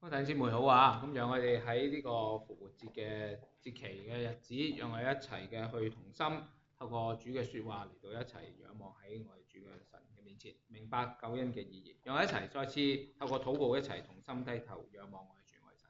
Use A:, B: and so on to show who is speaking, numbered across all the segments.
A: 各位弟兄姊妹好啊！咁讓我哋喺呢個復活節嘅節期嘅日子，讓我哋一齊嘅去同心，透過主嘅説話嚟到一齊仰望喺我哋主嘅神嘅面前，明白救恩嘅意義。讓我哋一齊再次透過禱告一齊同心低頭仰望我哋主愛神。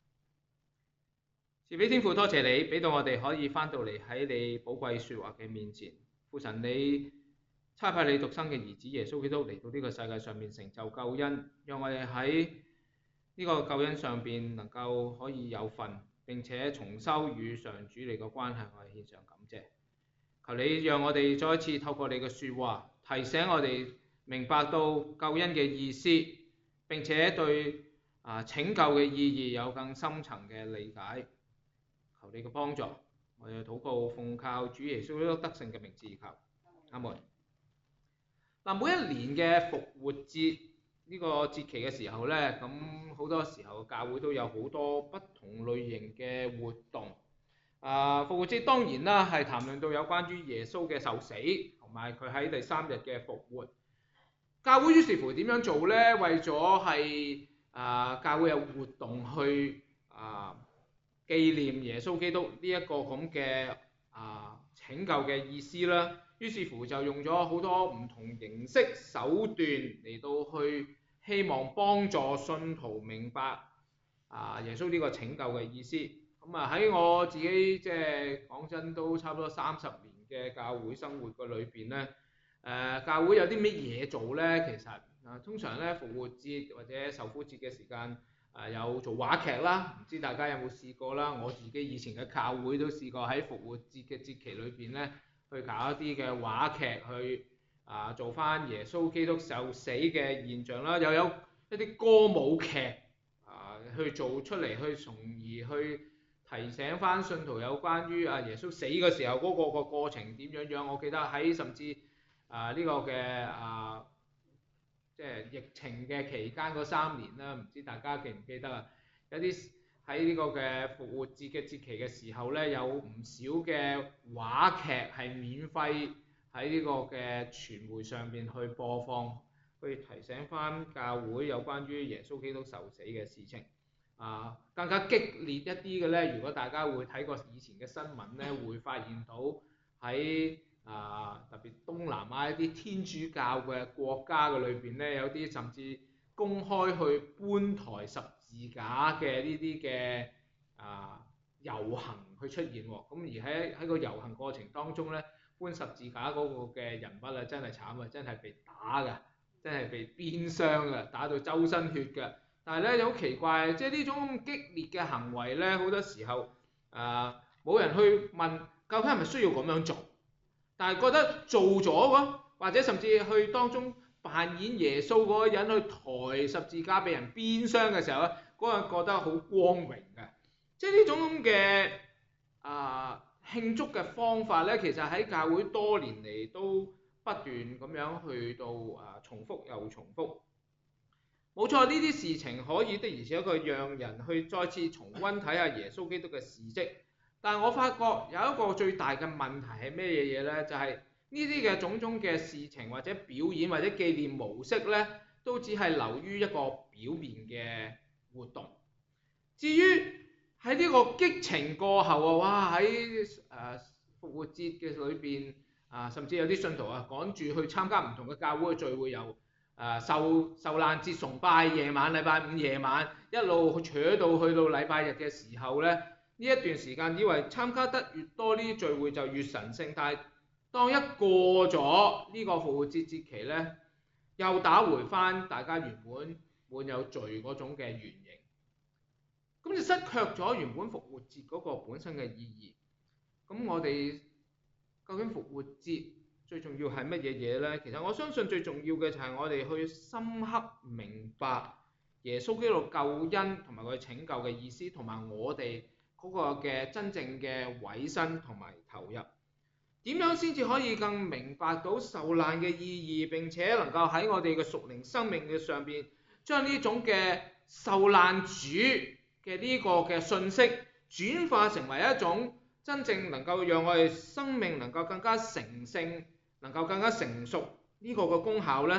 A: 慈悲天父，多謝你俾到我哋可以翻到嚟喺你寶貴説話嘅面前。父神，你差派你獨生嘅兒子耶穌基督嚟到呢個世界上面成就救恩，讓我哋喺呢個救恩上邊能夠可以有份，並且重修與上主你嘅關係，我哋獻上感謝。求你讓我哋再一次透過你嘅説話，提醒我哋明白到救恩嘅意思，並且對拯救嘅意義有更深層嘅理解。求你嘅幫助，我哋禱告奉靠主耶穌基督得勝嘅名字求，阿門。嗱，每一年嘅復活節呢個節期嘅時候呢，咁好多時候教會都有好多不同類型嘅活動。復活節當然啦，係談論到有關於耶穌嘅受死，同埋佢喺第3日嘅復活。教會於是乎點樣做呢？為咗係教會有活動去紀念耶穌基督呢一個咁嘅拯救嘅意思啦。於是乎就用咗好多唔同形式手段嚟到去希望幫助信徒明白耶穌呢個拯救嘅意思。咁喺我自己即係講真都差唔多30年嘅教會生活嘅裏邊咧，教會有啲乜嘢做咧？其實通常咧復活節或者受苦節嘅時間有做話劇啦，唔知大家有冇試過啦？我自己以前嘅教會都試過喺復活節嘅節期裏邊咧，去搞一啲嘅話劇去做翻耶穌基督受死嘅現象啦，又有一啲歌舞劇去做出嚟，去從而去提醒翻信徒有關於耶穌死嘅時候嗰個過程點樣樣。我記得喺甚至呢個嘅即係疫情嘅期間嗰3年啦，唔知大家記唔記得啊？有啲喺呢個嘅復活節嘅節期嘅時候咧，有唔少嘅話劇係免費喺呢個嘅傳媒上邊去播放，去提醒翻教會有關於耶穌基督受死嘅事情。更加激烈一啲嘅咧，如果大家會睇過以前嘅新聞咧，會發現到喺特別東南亞一啲天主教嘅國家嘅裏邊咧，有啲甚至公開去搬抬十字架嘅呢啲嘅遊行去出現喎。咁而喺個遊行過程當中咧，搬十字架嗰個嘅人物真係慘啊，真係被打㗎，真係被鞭傷㗎，打到周身血㗎。但係咧好奇怪，即係呢種咁激烈嘅行為咧，好多時候冇人去問究竟係咪需要咁樣做，但係覺得做咗喎，或者甚至去當中扮演耶穌嗰個人去抬十字架被人鞭傷嘅時候咧，嗰個人覺得好光榮嘅。即係呢種咁嘅慶祝嘅方法咧，其實喺教會多年嚟都不斷咁樣去到重複又重複。冇錯，呢啲事情可以的而且確讓人去再次重溫睇下耶穌基督嘅事蹟。但係我發覺有一個最大嘅問題係咩嘢呢？就係呢啲嘅種種嘅事情或者表演或者紀念模式呢，都只係流於一個表面嘅活動。至於喺呢個激情過後哇喺復活節嘅裏邊甚至有啲信徒趕住去參加唔同嘅教會嘅聚會，有受難節崇拜夜晚，禮拜5夜晚一路扯到去到禮拜日嘅時候呢，呢一段時間以為參加得越多呢啲聚會就越神聖，但係當一過咗呢個復活節節期呢，又打回翻大家原本滿有罪嗰種嘅原形，咁就失卻咗原本復活節嗰個本身嘅意義。咁我哋究竟復活節最重要係乜嘢嘢呢？其實我相信最重要嘅就係我哋去深刻明白耶穌基督救恩同埋佢拯救嘅意思，同埋我哋嗰個嘅真正嘅委身同埋投入。點樣先至可以更明白到受難嘅意義，並且能夠喺我哋嘅屬靈生命嘅上邊，將呢種嘅受難主嘅呢個嘅信息轉化成為一種真正能夠讓我哋生命能夠更加成聖，能夠更加成熟呢個嘅功效呢？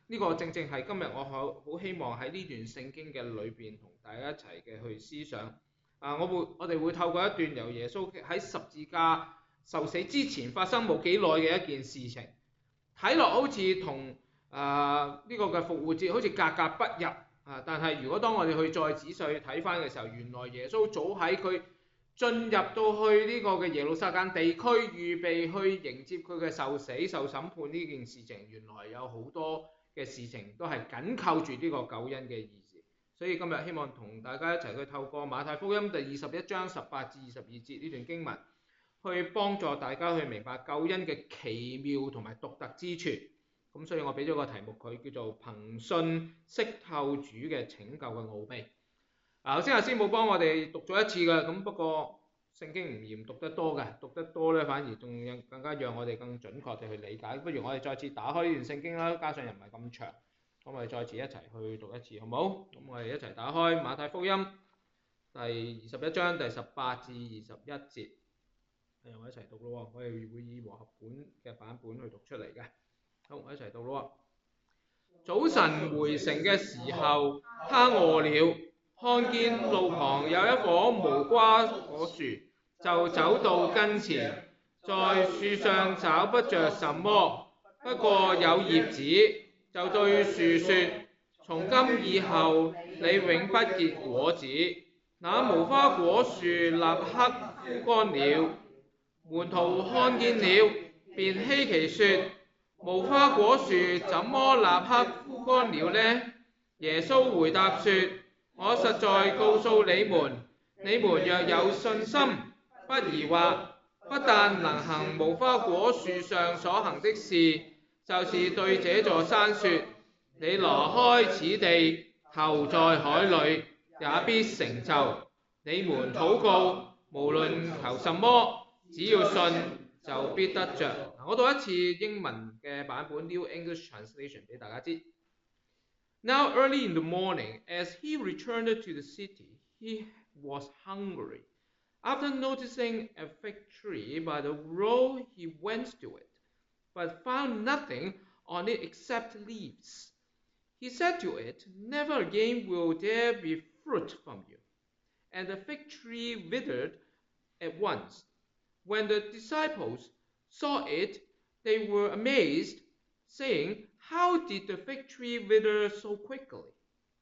A: 呢個正正係今日我好希望喺呢段聖經嘅裏邊同大家一齊嘅去思想。我哋會透過一段由耶穌喺十字架受死之前發生冇幾耐嘅一件事情，睇落好似同呢個嘅復活節好似格格不入但係如果當我哋去再仔細去睇翻嘅時候，原來耶穌早喺佢進入到去呢個嘅耶路撒冷地區，預備去迎接佢嘅受死受審判呢件事情，原來有好多嘅事情都係緊扣住呢個救恩嘅意思。所以今日希望同大家一齊去透過馬太福音第21章18至22節呢段經文，去幫助大家去明白救恩嘅奇妙同埋獨特之處。咁所以我俾咗個題目佢，叫做憑信識透主嘅拯救嘅奧秘。頭先阿師母幫我哋讀咗一次嘅，咁不過聖經唔嫌讀得多嘅，讀得多咧反而仲更加讓我哋更準確地去理解。不如我哋再次打開呢段聖經啦，加上又唔係咁長，咁我哋再次一齊去讀一次，好唔好？咁我哋一齊打開馬太福音第21章第18至21節，我一齊讀咯。我哋會以和合本嘅版本去讀出嚟嘅。好，我一齊讀咯。早晨回城嘅時候，他餓了，看見路旁有一棵無花果樹，就走到跟前，在樹上找不着什麼，不過有葉子，就對樹說：從今以後你永不結果子。那無花果樹立刻枯乾了。門徒看見了，便稀奇說：無花果樹怎麼立刻枯乾了呢？耶穌回答說：我實在告訴你們，你們若有信心，不疑惑，不但能行無花果樹上所行的事，就是對這座山說：你挪開此地，投在海裏，也必成就。你們禱告，無論求什麼，只要信，就必得着。我讀一次英文嘅版本 New English Translation 俾大家知。Now early in the morning, as he returned to the city, he was hungry. After noticing a fig tree by the road, he went to it, but found nothing on it except leaves. He said to it, Never again will there be fruit from you. And the fig tree withered at once. When the disciples saw it, they were amazed, saying, How did the fig tree wither so quickly?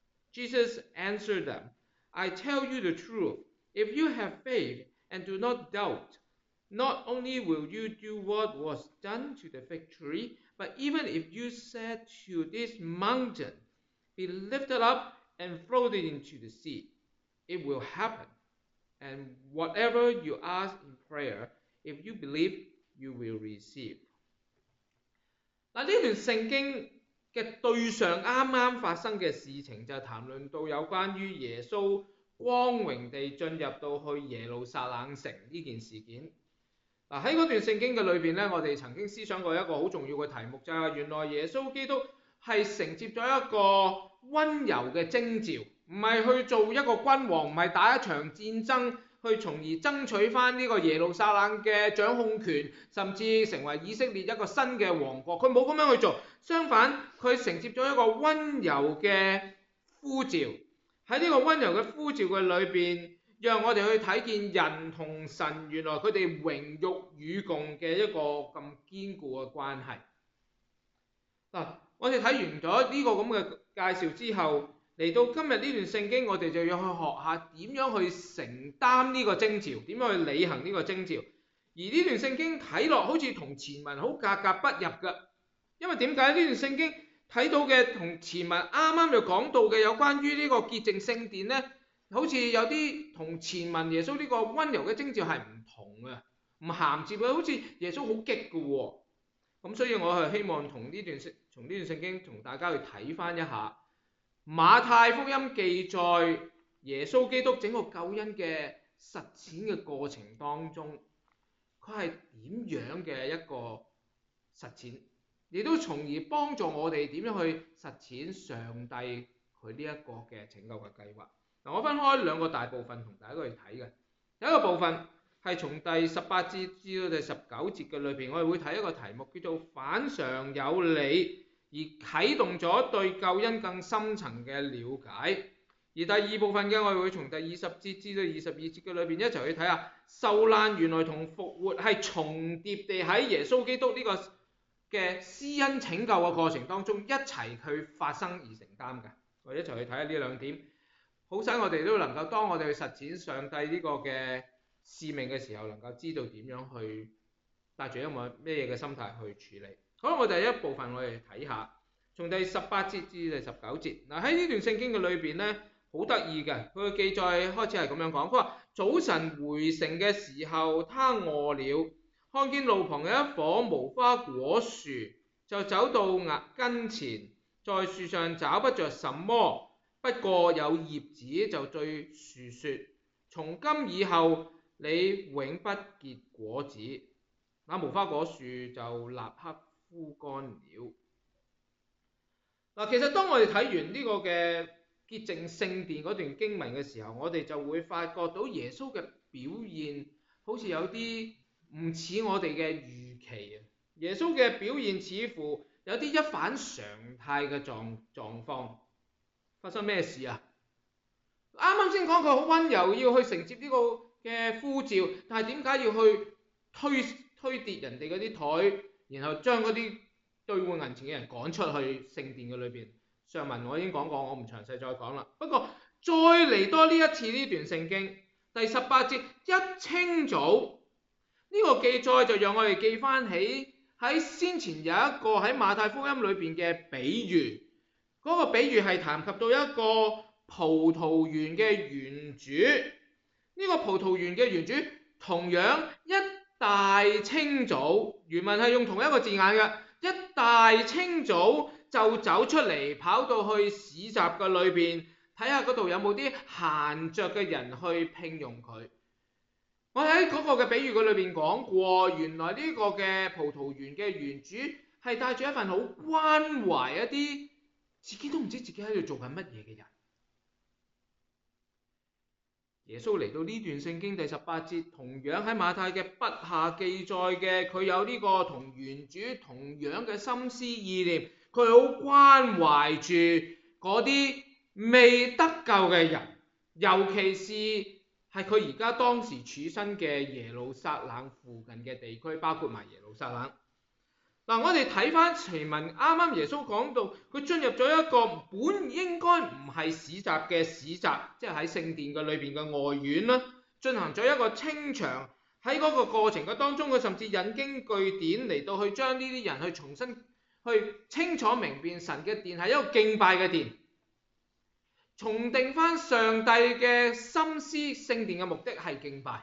A: Jesus answered them, I tell you the truth, if you have faith and do not doubt, not only will you do what was done to the fig tree, but even if you said to this mountain, Be lifted up and floated into the sea, it will happen. And whatever you ask in prayer, if you believe, you will receive. 呢段聖經嘅對上啱啱發生嘅事情，就談論到有關於耶穌光榮地進入到去耶路撒冷城呢件事件。喺嗰段聖經嘅裏邊咧，我哋曾經思想過一個好重要嘅題目，就係原來耶穌基督係承接咗一個温柔嘅徵召，唔係去做一個君王，唔係打一場戰爭，去從而爭取翻呢個耶路撒冷嘅掌控權，甚至成為以色列一個新嘅王國。佢冇咁樣去做，相反佢承接咗一個温柔嘅呼召。喺呢個温柔嘅呼召嘅裏邊，讓我哋去睇見人同神原來佢哋榮辱與共嘅一個咁堅固嘅關係。我哋睇完咗呢個咁嘅介紹之後，嚟到今日呢段聖經，我哋就要去學下點樣去承擔呢個徵召，點樣去履行呢個徵召。而呢段聖經睇落好似同前文好格格不入嘅，因為點解呢段聖經睇到嘅同前文啱啱就講到嘅有關於呢個潔淨聖殿呢，好似有啲同前文耶穌呢個温柔嘅徵召係唔同嘅，唔銜接嘅，好似耶穌好激嘅喎。咁所以我係希望從呢段聖經同大家去睇翻一下馬太福音記載耶穌基督整個救恩嘅實踐嘅過程當中，佢係點樣嘅一個實踐，亦都從而幫助我哋點樣去實踐上帝佢呢一個嘅拯救嘅計劃。我分開兩個大部分同大家去睇嘅。第一個部分係從第18節至到第19節嘅裏邊，我哋會睇一個題目叫做反常有理， 而啟動咗對救恩更深層嘅了解。而第二部分嘅我哋會從第20節至到22節嘅裏邊一齊去睇下，受難原來同復活係重疊地喺耶穌基督呢個嘅施恩拯救嘅過程當中一齊去發生而承擔嘅。我哋一齊去睇下呢兩點，好使我哋都能夠當我哋去實踐上帝呢個嘅使命嘅時候，能夠知道點樣去帶住一個咩嘢嘅心態去處理。好，我第一部分我哋睇下，從第18節至第19節。嗱，喺呢段聖經嘅裏邊咧，好得意嘅，佢嘅記載開始係咁樣講，佢話早晨回城嘅時候，他餓了，看見路旁有一棵無花果樹，就走到跟前，在樹上找不着什麼，不過有葉子，就對樹說：從今以後你永不結果子。那無花果樹就立刻枯乾了。嗱，其實當我哋睇完呢個嘅潔淨聖殿嗰段經文嘅時候，我哋就會發覺到耶穌嘅表現好似有啲唔似我哋嘅預期啊！耶穌嘅表現似乎有啲一反常態嘅狀況。發生咩事啊？啱啱先講佢好溫柔，要去承接呢個嘅呼召，但係點解要去推跌人哋嗰啲台，然後將嗰啲兌換銀錢嘅人趕出去聖殿嘅裏邊？上文我已經講過，我唔詳細再講啦。不過再嚟多呢一次呢段聖經，第18節一清早呢個記載就讓我哋記翻起喺先前有一個喺馬太福音裏邊嘅比喻，嗰個比喻係談及到一個葡萄園嘅園主。呢個葡萄園嘅園主同樣一大清早，原文係用同一個字眼嘅，一大清早就走出嚟，跑到去市集嘅裏邊睇下嗰度有冇啲閒着嘅人去聘用佢。我喺嗰個嘅比喻嘅裏邊講過，原來呢個嘅葡萄園嘅園主係帶住一份好關懷一啲自己都唔知自己喺度做緊乜嘢嘅人。耶穌嚟到呢段聖經第18節，同樣喺馬太嘅筆下記載嘅，佢有呢個同園主同樣嘅心思意念，佢好關懷住嗰啲未得救嘅人，尤其是係佢而家當時處身嘅耶路撒冷附近嘅地區，包括埋耶路撒冷。嗱，我哋睇翻前文，啱啱耶穌講到佢進入咗一個本應該唔係市集嘅市集，即係喺聖殿嘅裏邊嘅外院啦，進行咗一個清場。喺嗰個過程嘅當中，佢甚至引經據典嚟到去將呢啲人去重新去清楚明辨神嘅殿係一個敬拜嘅殿，重定翻上帝嘅心思，聖殿嘅目的係敬拜。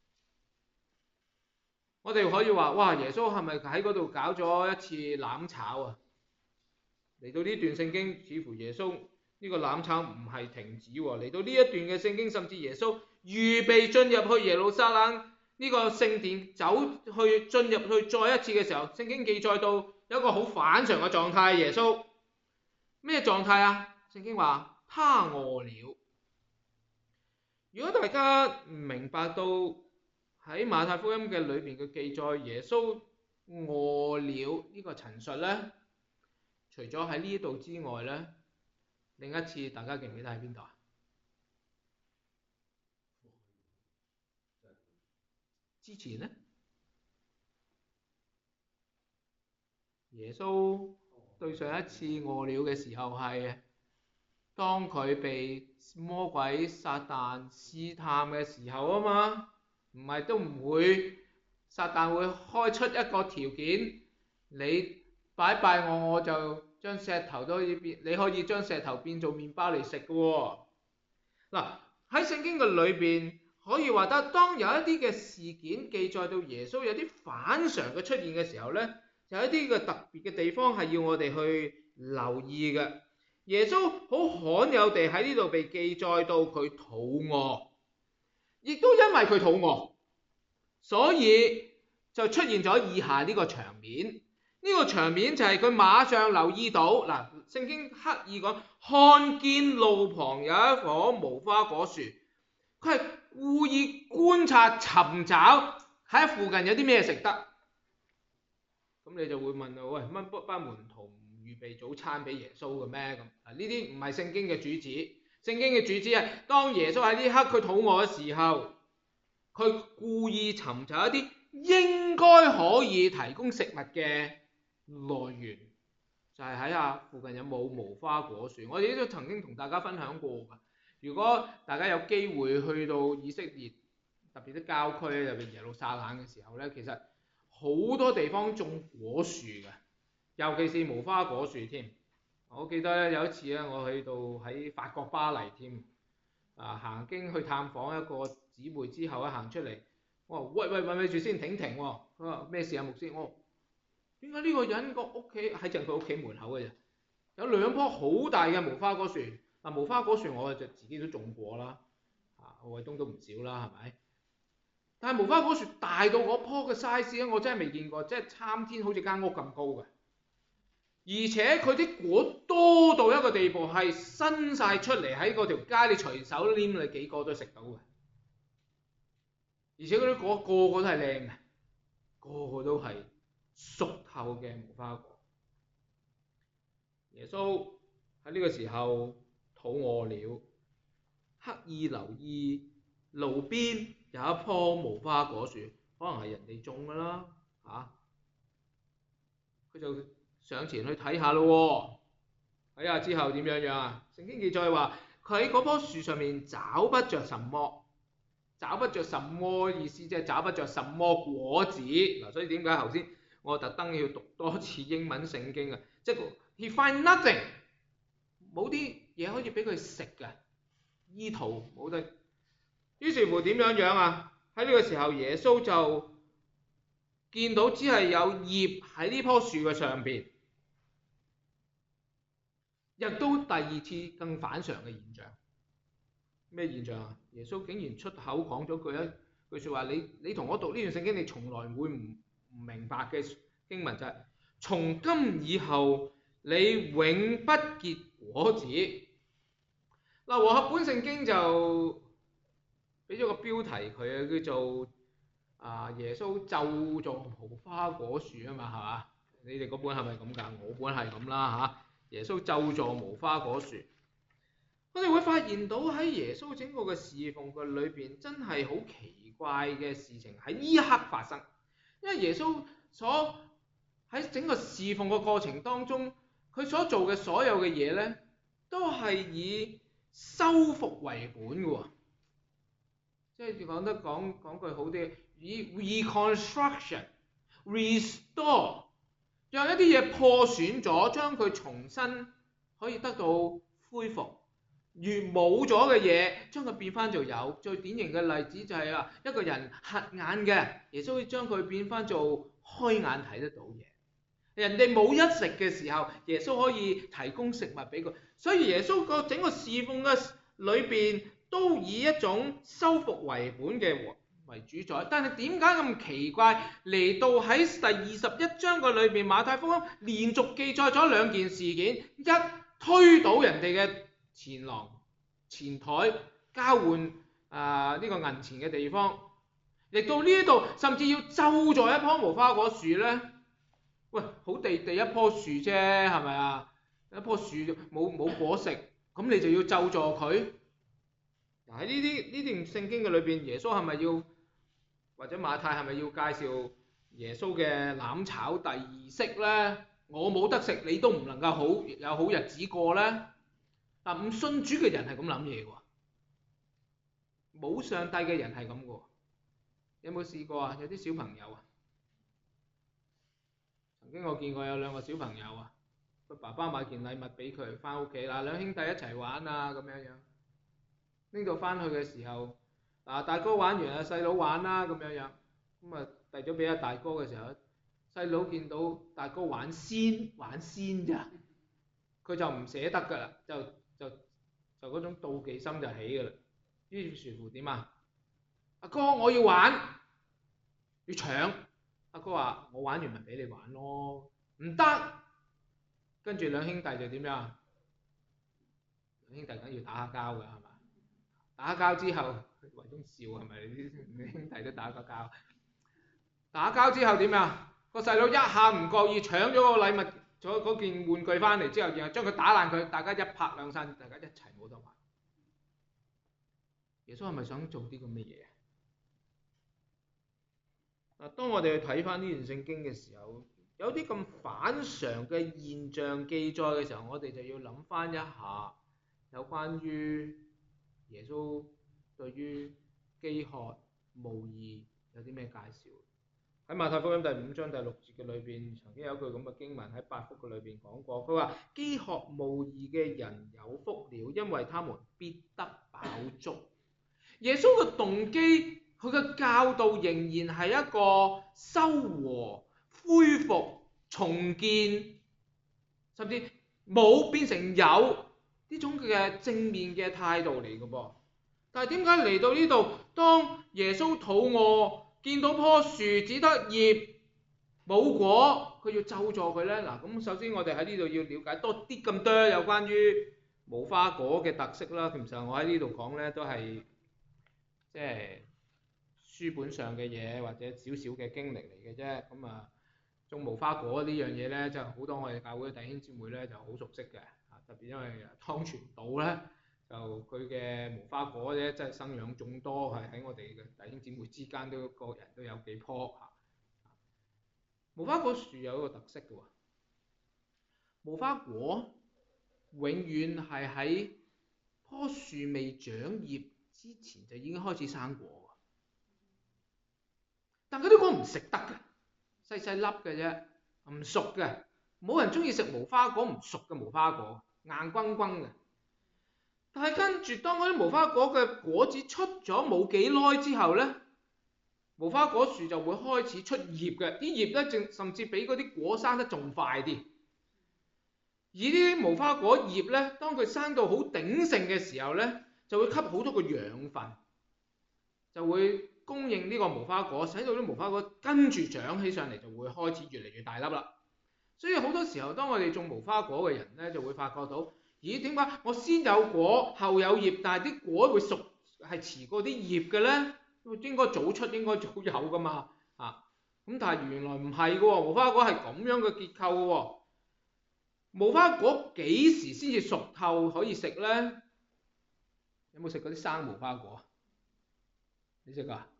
A: 我哋可以話，哇！耶穌係咪喺嗰度搞咗一次攬炒啊？嚟到呢段聖經，似乎耶穌呢個攬炒唔係停止喎。嚟到呢一段嘅聖經，甚至耶穌預備進入去耶路撒冷呢個聖殿，進入去再一次嘅時候，聖經記載到有一個好反常嘅狀態。耶穌咩狀態啊？聖經話他餓了。如果大家唔明白到喺馬太福音嘅裏邊嘅記載，耶穌餓了呢個陳述呢，除咗喺呢度之外呢，另一次大家記唔記得喺邊度啊？之前呢，耶穌對上一次餓了嘅時候係當佢被魔鬼撒旦試探嘅時候啊嘛。唔係都唔會，撒旦會開出一個條件，你拜拜我，我就將石頭都可以變，你可以將石頭變做麵包嚟食嘅喎。嗱，喺聖經嘅裏邊可以話得，當有一啲嘅事件記載到耶穌有啲反常嘅出現嘅時候呢，有一啲嘅特別嘅地方係要我哋去留意嘅。耶穌好罕有地喺呢度被記載到佢肚餓。亦都因為佢肚餓，所以就出現咗以下呢個場面。呢個場面就係佢馬上留意到，嗱，聖經刻意講看見路旁有一棵無花果樹，佢係故意觀察尋找喺附近有啲咩食得。咁你就會問啦，喂，乜班門徒唔預預備早餐俾耶穌嘅咩？咁啊，呢啲唔係聖經嘅主旨。聖經嘅主旨係當耶穌喺呢刻佢肚餓嘅時候，佢故意尋找一啲應該可以提供食物嘅來源，就係睇下附近有冇無花果樹。我哋都曾經同大家分享過㗎。如果大家有機會去到以色列，特別啲郊區，特別耶路撒冷嘅時候咧，其實好多地方種果樹嘅，尤其是無花果樹添。我記得有一次咧，我去到喺法國巴黎添，行經去探訪一個姊妹之後行出嚟，我話喂住先，停喎。佢話咩事啊，牧師？我話點解呢個人個屋企喺正佢屋企門口嘅啫，有2棵好大嘅無花果樹。無花果樹我就自己都種過啦，我衛東都唔少啦，係咪？但係無花果樹大到嗰棵嘅 size 咧，我真係未見過，即係參天好似間屋咁高嘅。而且佢啲果多到一個地步，係伸晒出嚟喺嗰條街，你隨手拈你幾個都食到嘅。而且嗰啲果個個都係靚嘅，個個都係熟透嘅無花果。耶穌喺呢個時候肚餓了，刻意留意路邊有一棵無花果樹，可能係人哋種㗎啦，佢就上前去睇下咯，睇下之後點樣啊？聖經記載話佢喺嗰棵樹上面找不着什麼，找不着什麼意思即係找不着什麼果子嗱，所以點解頭先我特登要讀多次英文聖經啊？即係 he find nothing， 冇啲嘢可以俾佢食嘅，醫肚冇得。於是乎點樣啊？喺呢個時候耶穌就見到只係有葉喺呢棵樹嘅上邊，亦都第二次更反常嘅現象。咩現象啊？耶穌竟然出口講咗一句説話，你同我讀呢段聖經，你從來會唔明白嘅經文就係：從今以後你永不結果子。嗱，和合本聖經就俾咗個標題佢啊，叫做耶穌咒詛無花果樹啊嘛，係嘛？你哋嗰本係咪咁㗎？我本係咁啦嚇。耶穌咒詛無花果樹，我哋會發現到喺耶穌整個嘅侍奉嘅裏邊，真係好奇怪嘅事情喺呢一刻發生。因為耶穌所喺整個侍奉嘅過程當中，佢所做嘅所有嘅嘢咧，都係以修復為本嘅喎。即係講句好啲，以 reconstruction、restore， 讓一啲嘢破損咗，將佢重新可以得到恢復；越冇咗嘅嘢，將佢變翻做有。最典型嘅例子就係一個人瞎眼嘅，耶穌可以將佢變翻做開眼睇得到嘢。人哋冇一食嘅時候，耶穌可以提供食物俾佢。所以耶穌個整個侍奉嘅裏邊，都以一種修復為本嘅為主宰。但係點解咁奇怪？嚟到喺第21章嘅裏邊，馬太福音連續記載咗2件事件：一，推倒人哋嘅前台交換呢個銀錢嘅地方；嚟到呢度甚至要咒詛一棵無花果樹呢。喂，好地一棵樹啫，係咪啊？一棵樹冇果食，咁你就要咒詛佢？喺呢段聖經嘅裏邊，耶穌係咪要，或者馬太係咪要介紹耶穌嘅攬炒第2式呢？我冇得食，你都唔能夠有好日子過呢？唔信主嘅人係咁諗嘢喎，冇上帝嘅人係咁喎。有冇試過啊？有啲小朋友啊，曾經我見過有2個小朋友啊，佢爸爸買件禮物俾佢翻屋企，兩兄弟一齊玩啊咁樣。拎到翻去嘅時候，大哥玩完細佬玩啦咁樣，咁遞咗俾阿大哥嘅時候，細佬見到大哥玩先咋，佢就唔捨得㗎啦，就嗰種妒忌心就起㗎啦。於是乎點啊？阿哥我要玩，要搶。阿哥話：我玩完咪俾你玩咯，唔得。跟住2兄弟就點樣？2兄弟梗要打下交㗎，係嘛？打交之後，圍中笑係咪？啲兄弟都打過交。打交之後點啊？個細佬一下唔覺意搶咗個禮物咗嗰件玩具翻嚟之後，然後將佢打爛佢，大家一拍兩散，大家一齊冇得玩。耶穌係咪想做啲咁嘅嘢啊？當我哋去睇翻呢段聖經嘅時候，有啲咁反常嘅現象記載嘅時候，我哋就要諗翻一下有關於耶穌對於飢渴慕義有啲咩介紹。喺馬太福音第5章第6節嘅裏邊，曾經有一句咁嘅經文喺8福嘅裏邊講過，佢話飢渴慕義嘅人有福了，因為他們必得飽足。耶穌嘅動機，佢嘅教導仍然係一個修和、恢復、重建，甚至冇變成有呢種嘅正面嘅態度嚟嘅噃。但係點解嚟到呢度，當耶穌肚餓，見到棵樹只得葉冇果，佢要咒詛佢呢？嗱，咁首先我哋喺呢度要了解多啲咁多有關於無花果嘅特色啦。其實我喺呢度講呢，都係即係書本上嘅嘢，或者少少嘅經歷嚟嘅啫。咁啊，種無花果呢樣嘢呢，就好多我哋教會嘅弟兄姊妹呢就好熟悉嘅。特別因為湯傳道呢，就佢嘅無花果咧，真係生養眾多，係喺我哋嘅弟兄姊妹之間都個人都有幾棵嚇。無花果樹有一個特色嘅喎，無花果永遠係喺棵樹未長葉之前就已經開始生果，但嗰啲果唔食得嘅，細細粒嘅啫，唔熟嘅，冇人中意食無花果唔熟嘅無花果，硬轟轟嘅。但係跟住當嗰啲無花果嘅果子出咗冇幾耐之後呢，無花果樹就會開始出葉嘅，啲葉咧甚至比嗰啲果生得仲快啲。而呢啲無花果葉咧，當佢生到好鼎盛嘅時候咧，就會吸好多個養分，就會供應呢個無花果，使到啲無花果跟住長起上嚟，就會開始越嚟越大粒啦。所以好多時候，當我哋種無花果嘅人咧，就會發覺到，咦，點解我先有果後有葉，但係啲果會熟係遲過啲葉嘅咧？應該早出應該早有噶嘛咁但係原來唔係嘅喎，無花果係咁樣嘅結構嘅喎。無花果幾時先至熟透可以食咧？有冇食過啲生無花果？你食㗎？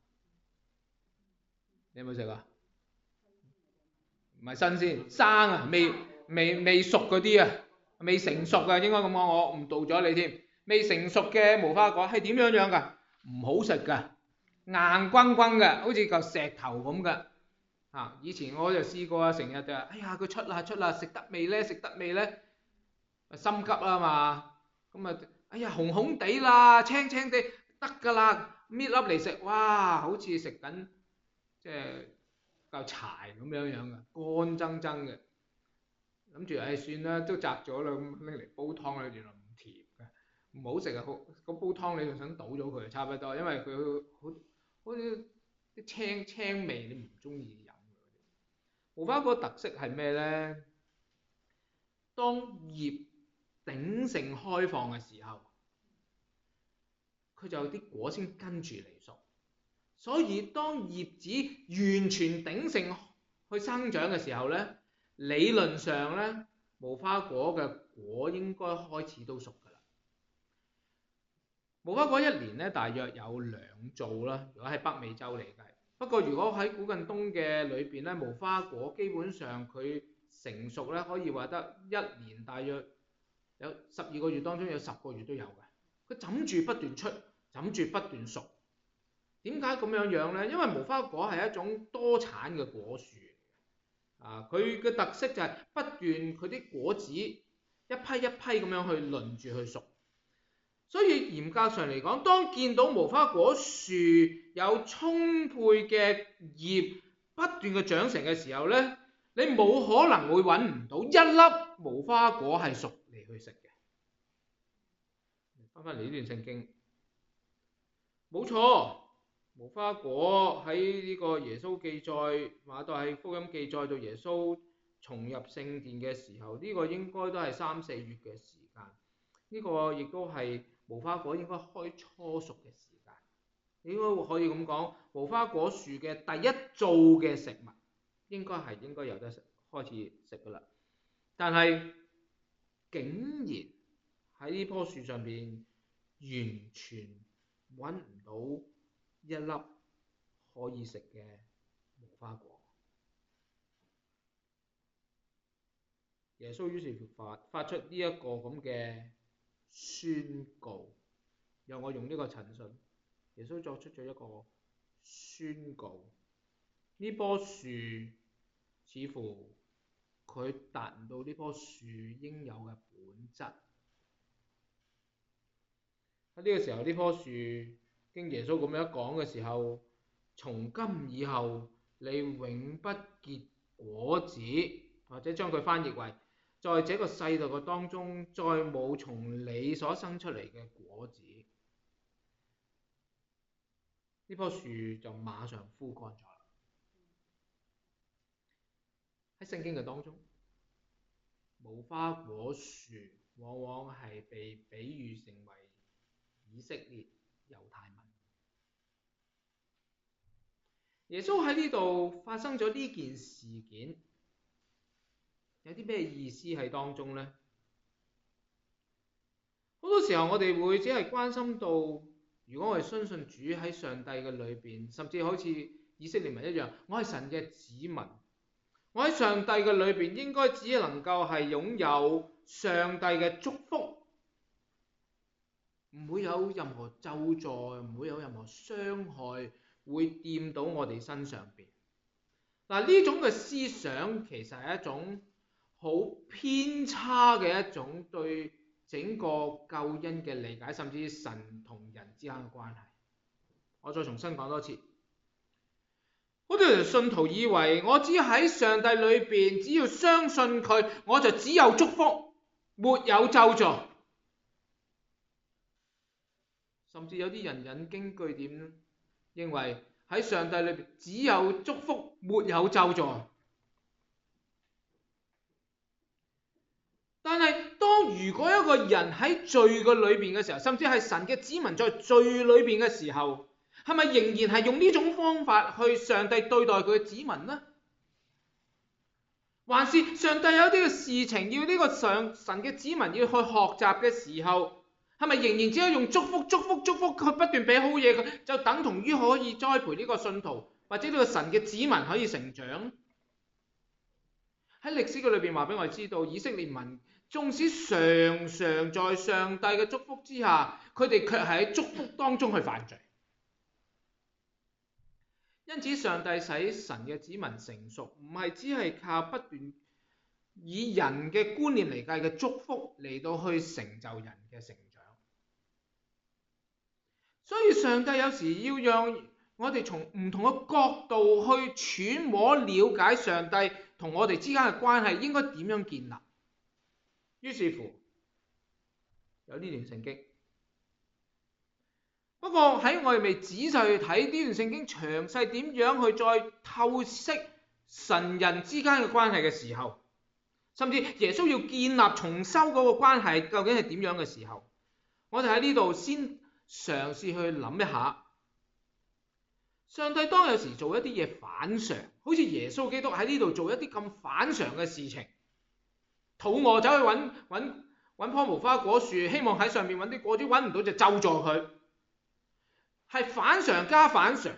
A: 你有冇食啊？唔係新鮮，生啊，未熟嗰啲啊，未成熟啊，應該咁講，我誤導咗你添。未成熟嘅無花果係點樣樣㗎？唔好食㗎，硬轟轟嘅，好似嚿石頭咁嘅。以前我就試過啊，成日就哎呀佢出啦，食得未咧？食得未咧？心急啦嘛，咁啊哎呀紅紅地啦，青青地得㗎啦，搣粒嚟食，哇好似食緊即係嚿柴咁樣樣嘅，乾爭爭嘅，諗住唉算啦，都摘咗啦，咁拎嚟煲湯咧，原來唔甜嘅，唔好食啊！個煲湯你就想倒咗佢就差不多，因為佢好似啲青味，你唔中意飲。無花果特色係咩咧？當葉鼎盛開放嘅時候，佢就有啲果先跟住嚟熟。所以當葉子完全鼎盛去生長嘅時候咧，理論上咧，無花果嘅果應該開始都熟㗎啦。無花果一年咧大約有2造啦，如果喺北美洲嚟計。不過如果喺古近東嘅裏邊咧，無花果基本上佢成熟咧，可以話得1年大約有12個月當中有10個月都有嘅。佢枕住不斷出，枕住不斷熟。點解咁樣樣呢？因為無花果係一種多產嘅果樹，佢嘅特色就係不斷佢啲果子一批一批咁樣去輪住去熟。所以嚴格上嚟講，當見到無花果樹有充沛嘅葉不斷嘅長成嘅時候呢，你冇可能會揾唔到一粒無花果係熟嚟去食嘅。翻嚟呢段聖經，冇錯。無花果喺呢個耶穌記載，馬太福音記載到耶穌重入聖殿嘅時候，呢個應該都係3、4月嘅時間。呢個亦都係無花果應該開初熟嘅時間。應該可以咁講，無花果樹嘅第一造嘅食物應該有得食，開始食㗎啦。 但係竟然喺呢棵樹上邊完全揾唔到一粒可以食嘅無花果。耶穌於是發出呢一個咁嘅宣告，讓我用呢個陳述，耶穌作出咗一個宣告。呢棵樹似乎佢達唔到呢棵樹應有嘅本質。喺呢個時候，呢棵樹經耶穌咁樣講嘅時候，從今以後你永不結果子，或者將佢翻譯為在這個世代嘅當中再冇從你所生出嚟嘅果子。呢棵樹就馬上枯乾咗啦。喺聖經嘅當中，無花果樹往往係被比喻成為以色列猶太民。耶穌喺呢度發生咗呢件事件，有啲咩意思喺當中呢？好多時候我哋會只係關心到，如果我哋相信主喺上帝嘅裏邊，甚至好似以色列民一樣，我係神嘅子民，我喺上帝嘅裏邊應該只能夠係擁有上帝嘅祝福，唔會有任何咒詛，唔會有任何傷害會掂到我哋身上邊。嗱，呢種嘅思想其實係一種好偏差嘅一種對整個救恩嘅理解，甚至神同人之間嘅關係。我再重新講多次，好多信徒以為我只喺上帝裏邊，只要相信佢，我就只有祝福，沒有咒詛。甚至有啲人引經據典，認為喺上帝裏邊只有祝福，沒有咒詛。但係當如果一個人喺罪嘅裏邊嘅時候，甚至係神嘅子民在罪裏邊嘅時候，係咪仍然係用呢種方法去上帝對待佢嘅子民呢？還是上帝有啲嘅事情要呢個神嘅子民要去學習嘅時候，係咪仍然只係用祝福佢不斷俾好嘢佢，就等同於可以栽培呢個信徒或者呢個神嘅子民可以成長？喺歷史嘅裏邊話俾我哋知道，以色列民縱使常常在上帝嘅祝福之下，佢哋卻係喺祝福當中去犯罪。因此上帝使神嘅子民成熟，唔係只係靠不斷以人嘅觀念嚟計嘅祝福嚟到去成就人嘅成長。所以上帝有時要讓我哋從唔同嘅角度去揣摩了解上帝同我哋之間嘅關係應該點樣建立。於是乎有呢段聖經。不過喺我哋未仔細去睇呢段聖經詳細點樣去再透析神人之間嘅關係嘅時候，甚至耶穌要建立重修嗰個關係究竟係點樣嘅時候，我哋喺呢度先嘗試去諗一下，上帝當有時做一啲嘢反常，好似耶穌基督喺呢度做一啲咁反常嘅事情，肚餓走去揾棵無花果樹，希望喺上面揾啲果子，揾唔到就咒詛佢，係反常加反常。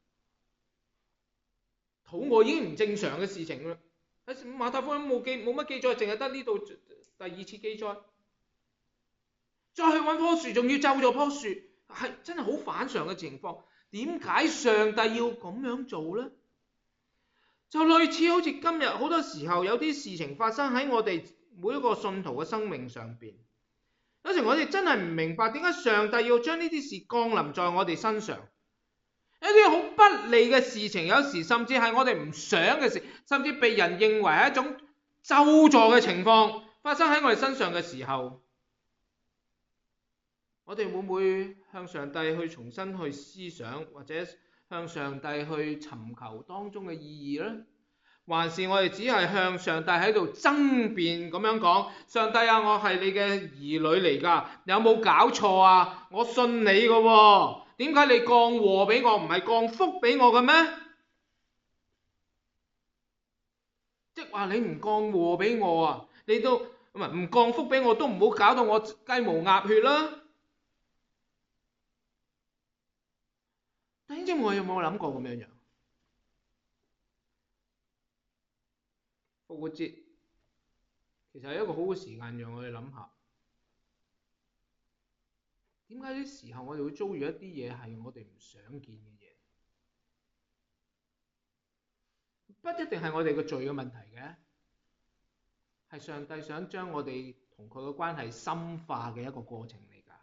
A: 肚餓已經唔正常嘅事情啦，喺馬太福音冇乜記載，淨係得呢度第二次記載。再去揾棵樹，仲要咒詛棵樹，係真係好反常嘅情況。點解上帝要咁樣做呢？就類似好似今日好多時候有啲事情發生喺我哋每一個信徒嘅生命上邊，有時我哋真係唔明白點解上帝要將呢啲事降臨在我哋身上。一啲好不利嘅事情，有時甚至係我哋唔想嘅事，甚至被人認為係一種咒詛嘅情況發生喺我哋身上嘅時候，我哋會唔會向上帝去重新去思想，或者向上帝去尋求當中嘅意義呢？還是我哋只係向上帝喺度爭辯咁樣講，上帝啊，我係你嘅兒女嚟㗎，有冇搞錯啊？我信你㗎喎，點解你降禍俾我，唔係降福俾我嘅咩？即係話你唔降禍俾我啊， 你都唔降福俾我，都唔好搞到我雞毛鴨血啦。弟兄姊妹有冇諗過咁樣？復活節其實係一個好嘅時間，讓我哋諗下，點解啲時候我哋會遭遇一啲嘢係我哋唔想見嘅嘢？不一定係我哋嘅罪嘅問題嘅，係上帝想將我哋同佢嘅關係深化嘅一個過程嚟㗎。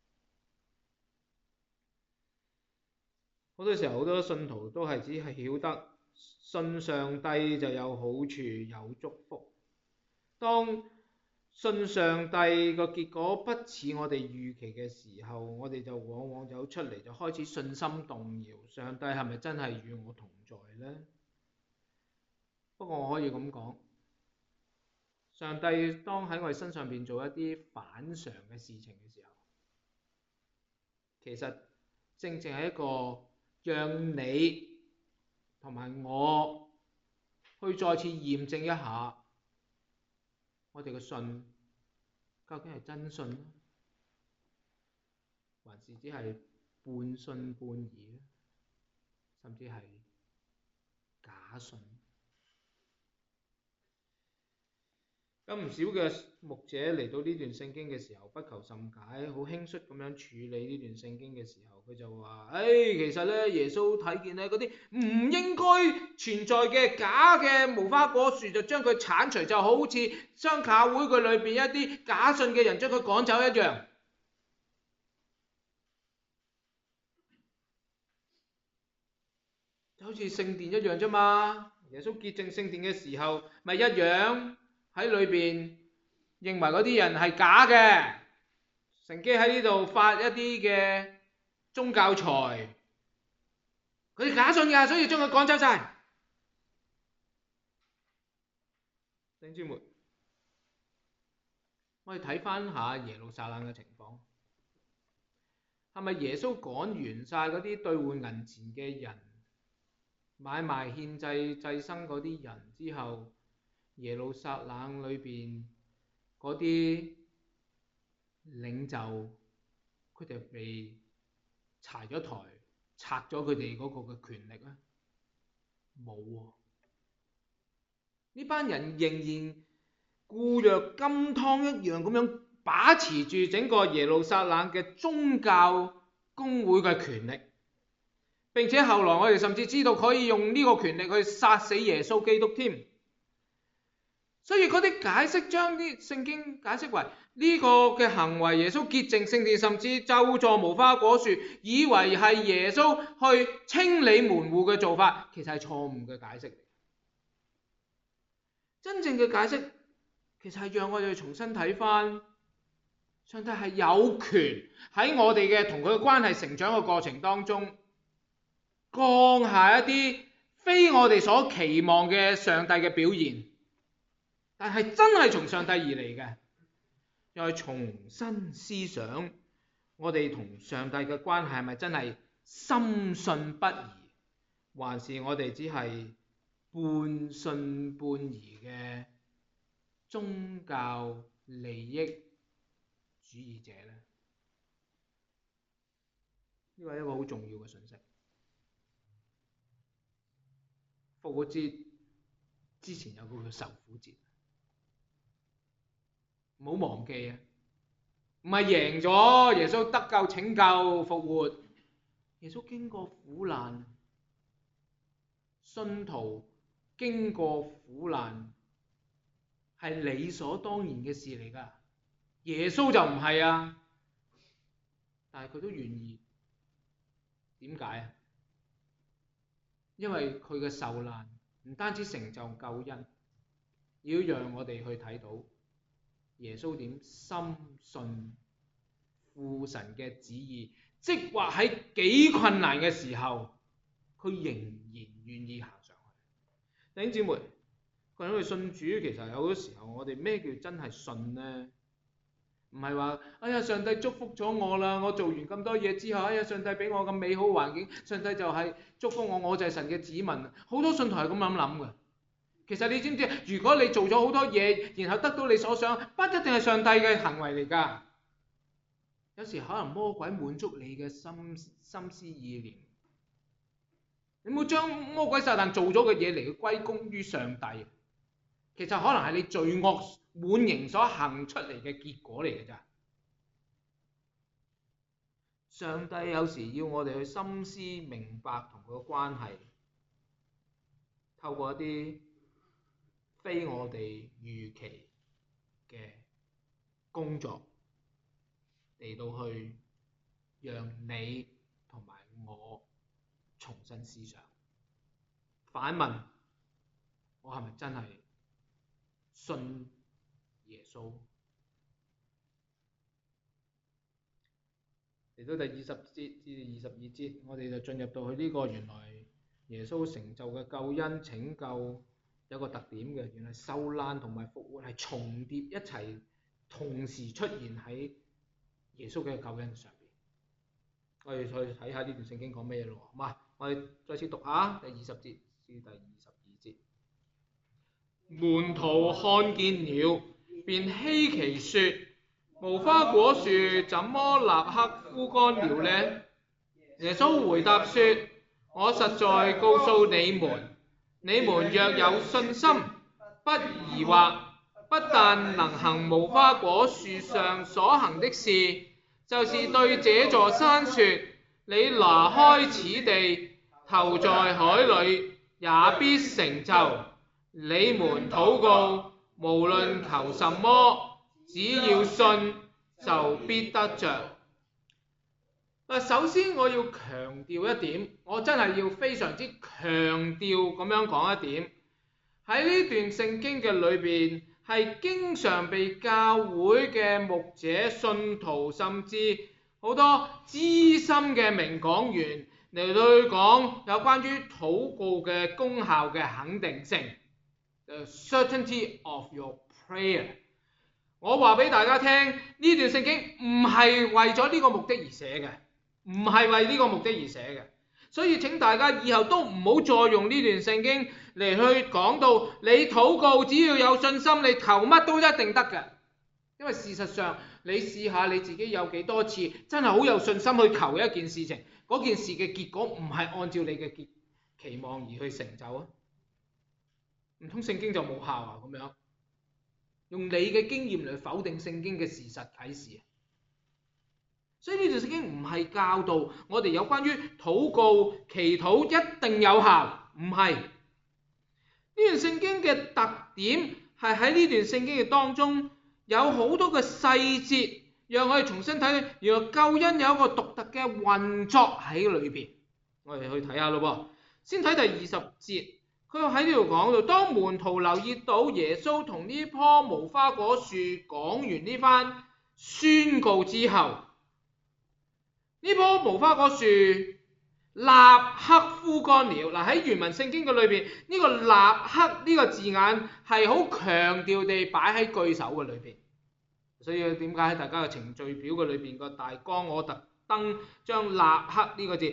A: 好多時候好多信徒都係只係曉得信上帝就有好處有祝福，當信上帝個結果不似我哋預期嘅時候，我哋就往往走出嚟就開始信心動搖，上帝係咪真係與我同在呢？不過我可以咁講，上帝當喺我哋身上邊做一啲反常嘅事情嘅時候，其實正正係一個讓你同埋我去再次驗證一下我哋嘅信究竟係真信，還是只係半信半疑，甚至係假信。有唔少嘅牧者嚟到呢段聖經嘅時候不求甚解，好輕率咁樣處理呢段聖經嘅時候，佢就話：其實咧耶穌睇見咧嗰啲唔應該存在嘅假嘅無花果樹，就將佢剷除，就好似將教會佢裏邊一啲假信嘅人將佢趕走一樣。就好似聖殿一樣啫嘛，耶穌潔淨聖殿嘅時候咪一樣。喺裏邊認為嗰啲人係假嘅，乘機喺呢度發一啲嘅宗教財，佢哋假信㗎，所以將佢趕走晒。弟兄姊妹，我哋睇翻下耶路撒冷嘅情況，係咪耶穌趕完晒嗰啲兌換銀錢嘅人，買賣獻祭祭牲嗰啲人之後，耶路撒冷裏邊嗰啲領袖，佢哋被柴咗台，拆咗佢哋嗰個嘅權力啊？冇喎，呢班人仍然固若金湯一樣咁樣把持住整個耶路撒冷嘅宗教公會嘅權力，並且後來我哋甚至知道可以用呢個權力去殺死耶穌基督添。所以嗰啲解釋將啲聖經解釋為呢個嘅行為，耶穌潔淨聖殿，甚至咒詛無花果樹，以為係耶穌去清理門戶嘅做法，其實係錯誤嘅解釋。真正嘅解釋其實係讓我哋重新睇翻，上帝係有權喺我哋嘅同佢嘅關係成長嘅過程當中，降下一啲非我哋所期望嘅上帝嘅表現。但係真係從上帝而嚟嘅，又去重新思想我哋同上帝嘅關係係咪真係深信不疑，還是我哋只係半信半疑嘅宗教利益主義者呢？呢個係一個好重要嘅信息。復活節之前有個叫受苦節，唔好忘記啊！唔係贏咗，耶穌得救拯救復活，耶穌經過苦難，信徒經過苦難係理所當然嘅事嚟㗎。耶穌就唔係啊，但係佢都願意。點解啊？因為佢嘅受難唔單止成就救恩，要讓我哋去睇到耶穌點深信父神嘅旨意，即或喺幾困難嘅時候，佢仍然願意行上去。弟兄姊妹，講到信主，其實有好多時候我哋咩叫真係信呢？唔係話哎呀上帝祝福咗我啦，我做完咁多嘢之後，哎呀上帝俾我咁美好環境，上帝就係祝福我，我就係神嘅子民。好多信徒係咁諗嘅。 其實你知唔知？如果你做咗好多嘢，然後得到你所想，不一定係上帝嘅行為嚟㗎。有時可能魔鬼滿足你嘅心思意念。你冇將魔鬼撒旦做咗嘅嘢嚟去歸功於上帝，其實可能係你罪惡滿盈所行出嚟嘅結果嚟嘅咋。上帝有時要我哋去深思明白同佢嘅關係，透過一啲非我哋預期嘅工作嚟到去讓你同埋我重新思想，反問我係咪真係信耶穌？嚟到第20節至22節，我哋就進入到去呢個原來耶穌成就嘅救恩拯救有個特點嘅，原來受難同埋復活係重疊一齊，同時出現喺耶穌嘅救恩上邊。我哋再睇下呢段聖經講咩咯，好嘛？我哋再次讀下第20節至第22節。門徒看見了，便稀奇說：無花果樹怎麼立刻枯乾了呢？耶穌回答說：我實在告訴你們，你們若有信心，不疑惑，不但能行無花果樹上所行的事，就是對這座山說：你拿開此地，投在海裏，也必成就。你們禱告，無論求什麼，只要信，就必得着。首先我要強調一點，我真係要非常之強調咁樣講一點，喺呢段聖經嘅裏邊係經常被教會嘅牧者、信徒，甚至好多資深嘅名講員嚟到去講有關於禱告嘅功效嘅肯定性。The certainty of your prayer。我話俾大家聽，呢段聖經唔係為咗呢個目的而寫嘅，唔係為呢個目的而寫嘅。所以請大家以後都唔好再用呢段聖經嚟去講到你禱告只要有信心，你求乜都一定得嘅。因為事實上，你試下你自己有幾多次真係好有信心去求一件事情，嗰件事嘅結果唔係按照你嘅期望而去成就啊？唔通聖經就冇效啊？咁樣用你嘅經驗嚟否定聖經嘅事實啟示。所以呢段聖經唔係教導我哋有關於禱告祈禱一定有效，唔係。呢段聖經嘅特點係喺呢段聖經嘅當中有好多嘅細節，讓我哋重新睇到原來救恩有一個獨特嘅運作喺裏邊。我哋去睇下咯噃，先睇第20節。佢喺呢度講到，當門徒留意到耶穌同呢棵無花果樹講完呢番宣告之後，呢棵無花果樹立刻枯乾了。嗱，喺原文聖經嘅裏邊，呢個立刻呢個字眼係好強調地擺喺句首嘅裏邊。所以點解喺大家嘅程序表嘅裏邊個大綱，我特登將立刻呢個字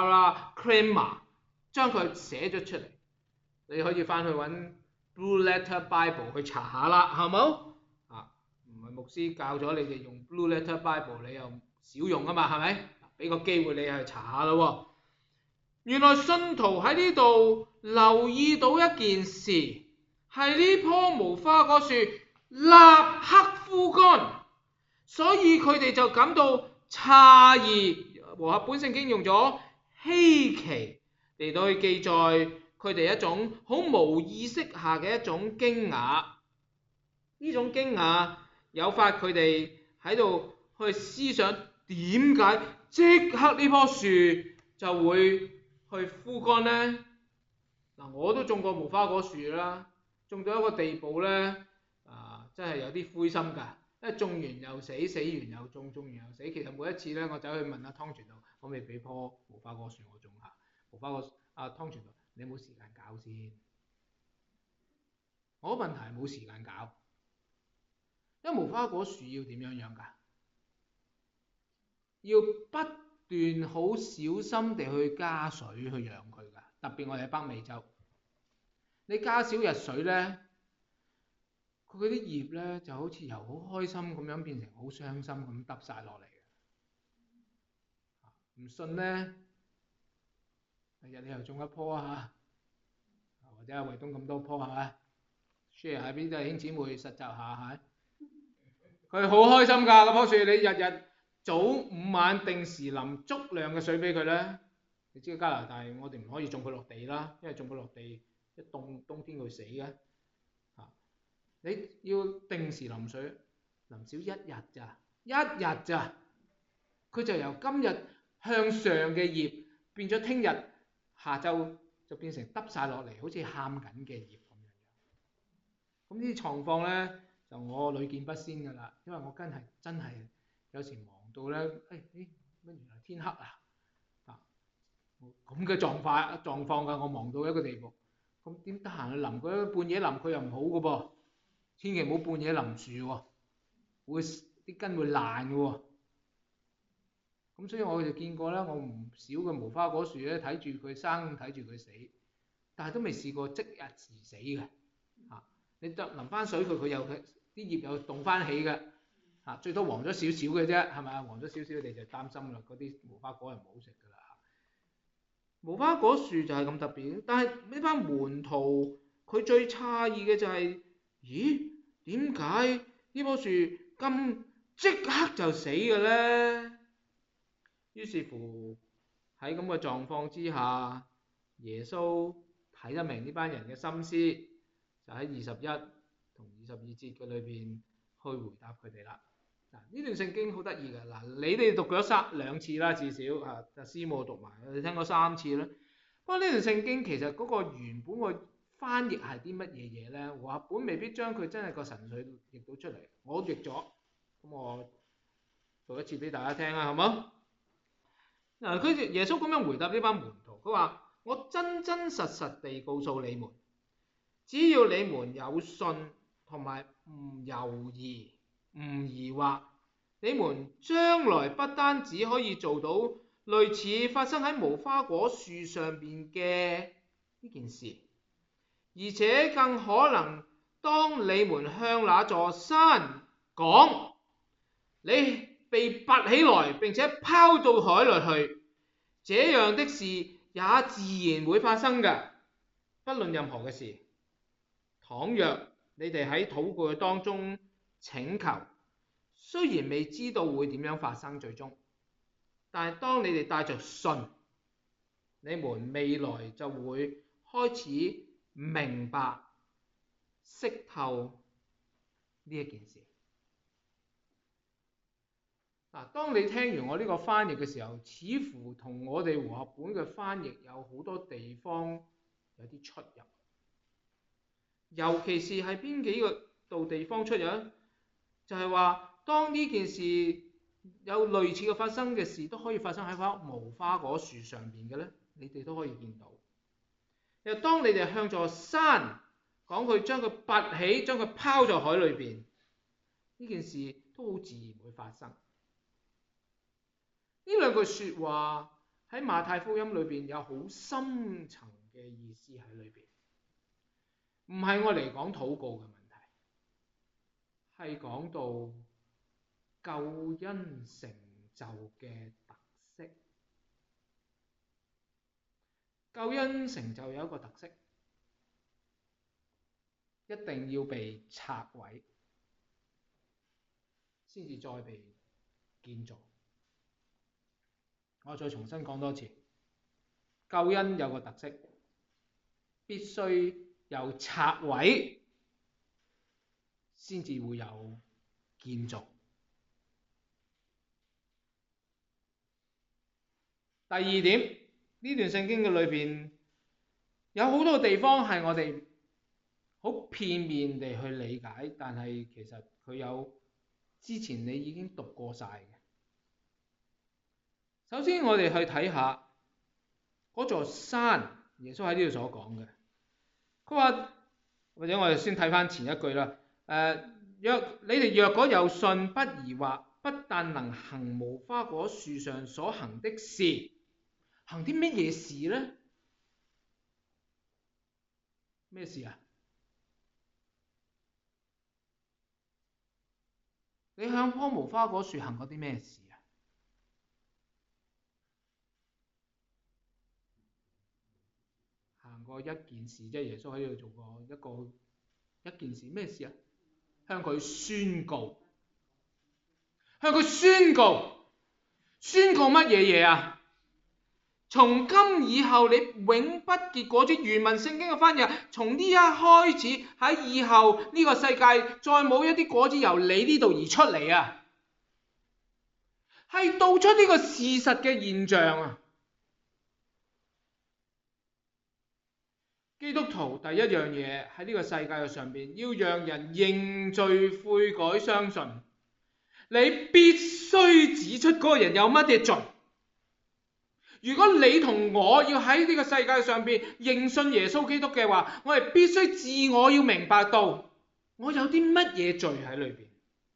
A: parakrema 將佢寫咗出嚟。你可以翻去揾 Blue Letter Bible 去查下啦，係冇？唔係牧師教咗你哋用 Blue Letter Bible， 你又少用啊嘛，係咪？俾個機會你去查下咯。原來信徒喺呢度留意到一件事，係呢棵無花果樹立刻枯乾，所以佢哋就感到詫異。和合本聖經用咗稀奇嚟到去記載佢哋一種好無意識下嘅一種驚訝。呢種驚訝誘發佢哋喺度去思想，點解即刻呢棵樹就會去枯乾呢？我都種過無花果樹啦，種到一個地步咧，真係有啲灰心㗎。因為種完又死，死完又種，種完又死。其實每一次咧，我走去問阿湯傳道，可唔可以俾棵無花果樹我種下？無花果阿湯傳道，你有冇時間搞先？我個問題係冇時間搞，因為無花果樹要點樣㗎？要不斷好小心地去加水去養佢㗎。特別我哋喺北美洲， 你加少日水咧，佢嗰啲葉咧就好似由好開心咁樣變成好傷心咁耷晒落嚟嘅。唔信咧，第日你又種一棵啊，或者阿衛東咁多棵係咪 ？share 下俾啲弟兄姊妹實習下係。佢好開心㗎，嗰棵樹你日日早午晚定時淋足量嘅水俾佢咧。你知加拿大我哋唔可以種佢落地啦，因為種佢落地一凍冬天佢死嘅。你要定時淋水，淋少一日咋，佢就由今日向上嘅葉變咗聽日下晝就變成耷晒落嚟，好似喊緊嘅葉咁樣。咁呢啲狀況咧就我屢見不鮮㗎啦，因為我真係有時忙到咧，乜原來天黑啦，咁嘅狀況㗎，我忙到一個地步，咁點得閒去淋佢？半夜淋佢又唔好㗎噃，千祈唔好半夜淋樹喎，啲根會爛㗎喎。咁所以我就見過啦，我唔少嘅無花果樹咧，睇住佢生，睇住佢死，但係都未試過即日而死嘅。你淋翻水佢又啲葉又動翻起嘅。最多黃咗少少嘅啫，係咪啊？黃咗少少你就擔心啦，嗰啲無花果係唔好食㗎啦。無花果樹就係咁特別，但係呢班門徒佢最詫異嘅就係，咦？點解呢棵樹咁即刻就死嘅咧？於是乎喺咁嘅狀況之下，耶穌睇得明呢班人嘅心思，就喺21同22節嘅裏邊去回答佢哋啦。呢段聖經好得意㗎，你哋讀咗2次啦，至少師母讀埋，你聽過3次啦。不過呢段聖經其實嗰個原本個翻譯係啲乜嘢嘢咧？和合本未必將佢真係個神髓譯到出嚟，我譯咗，咁我讀一次俾大家聽啊，好冇？耶穌咁樣回答呢班門徒，佢話：我真真實實地告訴你們，只要你們有信同埋唔猶豫、唔疑惑，你們將來不單只可以做到類似發生喺無花果樹上邊嘅呢件事，而且更可能當你們向那座山講，你被拔起來並且拋到海裏去，這樣的事也自然會發生嘅。不論任何嘅事，倘若你哋喺禱告當中請求，雖然未知道會點樣發生最終，但係當你哋帶着信，你們未來就會開始明白識透呢一件事。當你聽完我呢個翻譯嘅時候，似乎同我哋和合本嘅翻譯有好多地方有啲出入，尤其是係邊幾個度地方出入？就係話當呢件事有類似嘅發生嘅事，都可以發生喺無花果樹上邊嘅咧，你哋都可以見到。又當你哋向座山講佢將佢拔起，將佢拋在海裏邊，呢件事都好自然會發生。呢兩句説話喺馬太福音裏邊有好深層嘅意思喺裏邊，唔係我嚟講禱告嘅問題，係講到救恩成就嘅特色。救恩成就有一個特色，一定要被拆毀，先至再被建造。我再重新講多次，救恩有個特色，必須有拆毀，先至會有建造。第二點，呢段聖經嘅裏邊有好多地方係我哋好片面地去理解，但係其實佢有之前你已經讀過晒嘅。首先我哋去睇下嗰座山，耶穌喺呢度所講嘅，佢話，或者我哋先睇翻前一句啦。你哋若果有信不疑惑，不但能行無花果樹上所行的事，行啲乜嘢事呢？ 咩事啊？你向棵無花果樹行過啲咩事啊？行過一件事，即係耶穌喺度做過一件事，咩事啊？向佢宣告，宣告乜嘢啊？從今以後你永不結果子。原文聖經嘅翻譯，從呢一開始喺以後呢個世界再冇一啲果子由你呢度而出嚟啊，係道出呢個事實嘅現象啊。基督徒第一樣嘢喺呢個世界嘅上邊，要讓人認罪悔改相信，你必須指出嗰個人有乜嘢罪。如果你同我要喺呢個世界上邊認信耶穌基督嘅話，我哋必須自我要明白到我有啲乜嘢罪喺裏邊。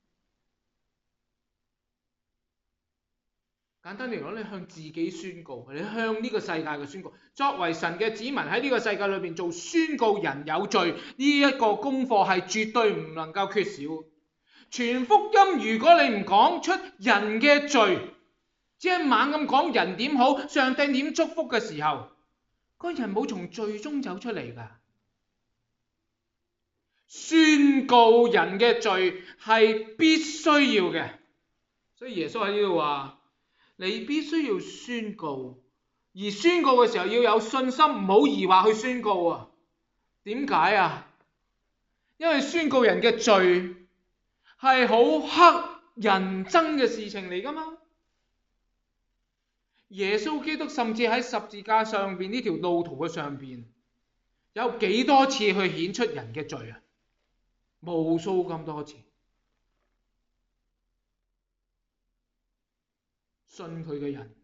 A: 簡單嚟講，你向自己宣告，你向呢個世界嘅宣告。作為神嘅子民喺呢個世界裏邊做宣告人有罪呢一個功課係絕對唔能夠缺少。傳福音如果你唔講出人嘅罪，只係猛咁講人點好，上帝點祝福嘅時候，個人冇從罪中走出嚟㗎。宣告人嘅罪係必須要嘅，所以耶穌喺呢度話，你必須要宣告，而宣告嘅時候要有信心，唔好疑惑去宣告啊。點解啊？因為宣告人嘅罪係好乞人憎嘅事情嚟㗎嘛。耶穌基督甚至喺十字架上邊呢條路途嘅上邊，有幾多次去顯出人嘅罪啊？無數咁多次。信佢嘅人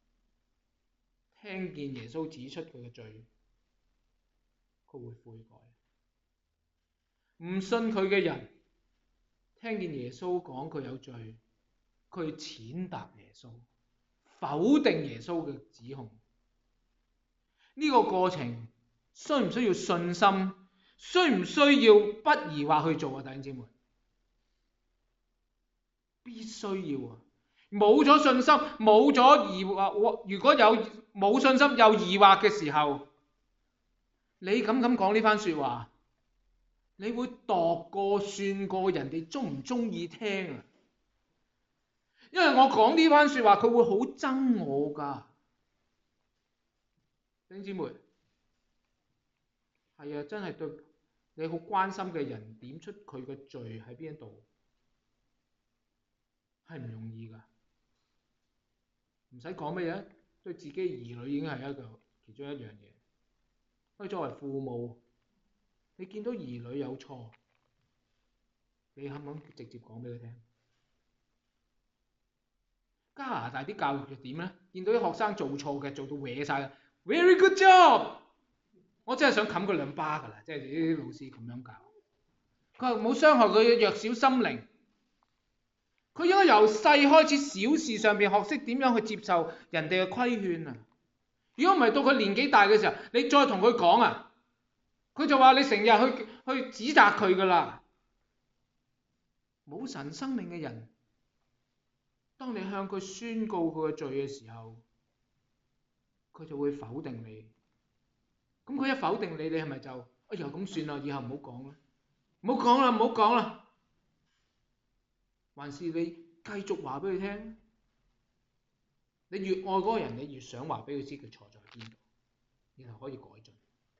A: 聽見耶穌指出佢嘅罪，佢會悔改。唔信佢嘅人聽見耶穌講佢有罪，佢踐踏耶穌，否定耶穌嘅指控。呢個過程需唔需要信心？需唔需要不疑惑去做啊？弟兄姊妹，必須要啊！冇咗信心，冇咗疑惑，如果有冇信心有疑惑嘅時候，你咁講呢番說話，你會度過算過人哋中唔中意聽啊？因為我講呢番說話，佢會好憎我噶。弟兄姊妹，係啊，真係對你好關心嘅人點出佢嘅罪喺邊度，係唔容易噶。唔使講乜嘢，對自己兒女已經係其中一樣嘢。所以作為父母，你見到兒女有錯，你肯唔肯直接講俾佢聽？加拿大啲教育係點呢？見到啲學生做錯嘅，做到歪晒，very good job， 我真係想冚佢兩巴㗎啦！即係啲老師咁樣教，佢話冇傷害佢嘅弱小心靈。佢應該由細開始，小事上邊學識點樣去接受人哋嘅規勸啊！如果唔係到佢年紀大嘅時候，你再同佢講啊，佢就話你成日去指責佢㗎啦。冇神生命嘅人，當你向佢宣告佢嘅罪嘅時候，佢就會否定你。咁佢一否定你，你係咪就哎呀咁算啦，以後唔好講啦，唔好講啦，唔好講啦？還是你繼續話俾佢聽？你越愛嗰個人，你越想話俾佢知佢錯在邊度，然後可以改進。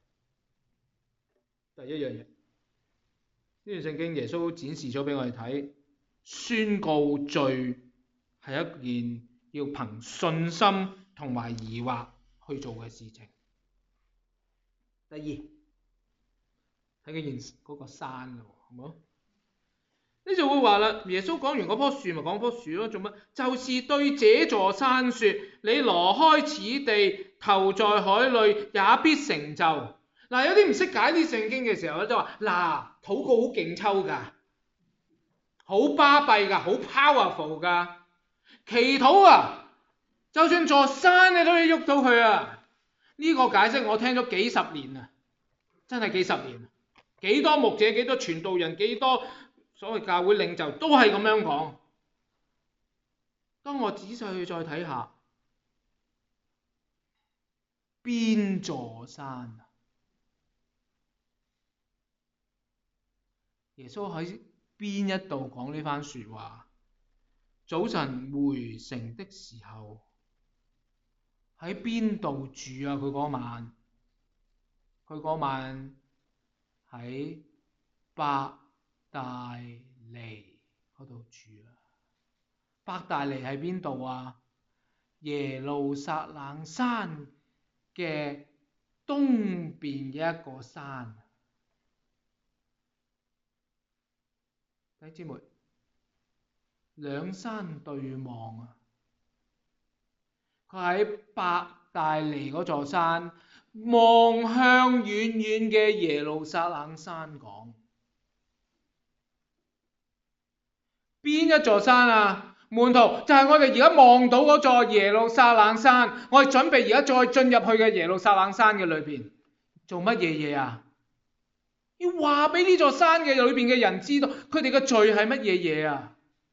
A: 第一樣嘢，呢段聖經耶穌展示咗俾我哋睇，宣告罪係一件要憑信心同埋疑惑去做嘅事情。第二，睇見嗰個山咯，好唔好？你就會話啦，耶穌講完嗰棵樹咪講棵樹咯，做乜？就是對這座山說，你挪開此地，投在海裏，也必成就。嗱，有啲唔識解啲聖經嘅時候咧，就話嗱，禱告好勁抽㗎，好巴閉㗎，好 powerful 㗎。祈禱啊，就算座山你都可以喐到佢啊！呢個解釋我聽咗幾十年啊， 真係幾十年，幾多牧者、幾多傳道人、幾多所謂教會領袖都係咁樣講。當我仔細去再睇下，邊座山？耶穌喺邊一度講呢番說話？早晨回城的時候，喺邊度住啊？佢嗰晚喺伯大尼嗰度住啊。伯大尼喺邊度啊？耶路撒冷山嘅東邊嘅一個山。弟兄姊妹，兩山對望啊！佢喺伯大尼嗰座山望向遠遠嘅耶路撒冷山講，邊一座山啊？門徒，就係我哋而家望到嗰座耶路撒冷山，我哋準備而家再進入去嘅耶路撒冷山嘅裏邊，做乜嘢啊？要話俾呢座山嘅裏邊嘅人知道，佢哋嘅罪係乜嘢啊？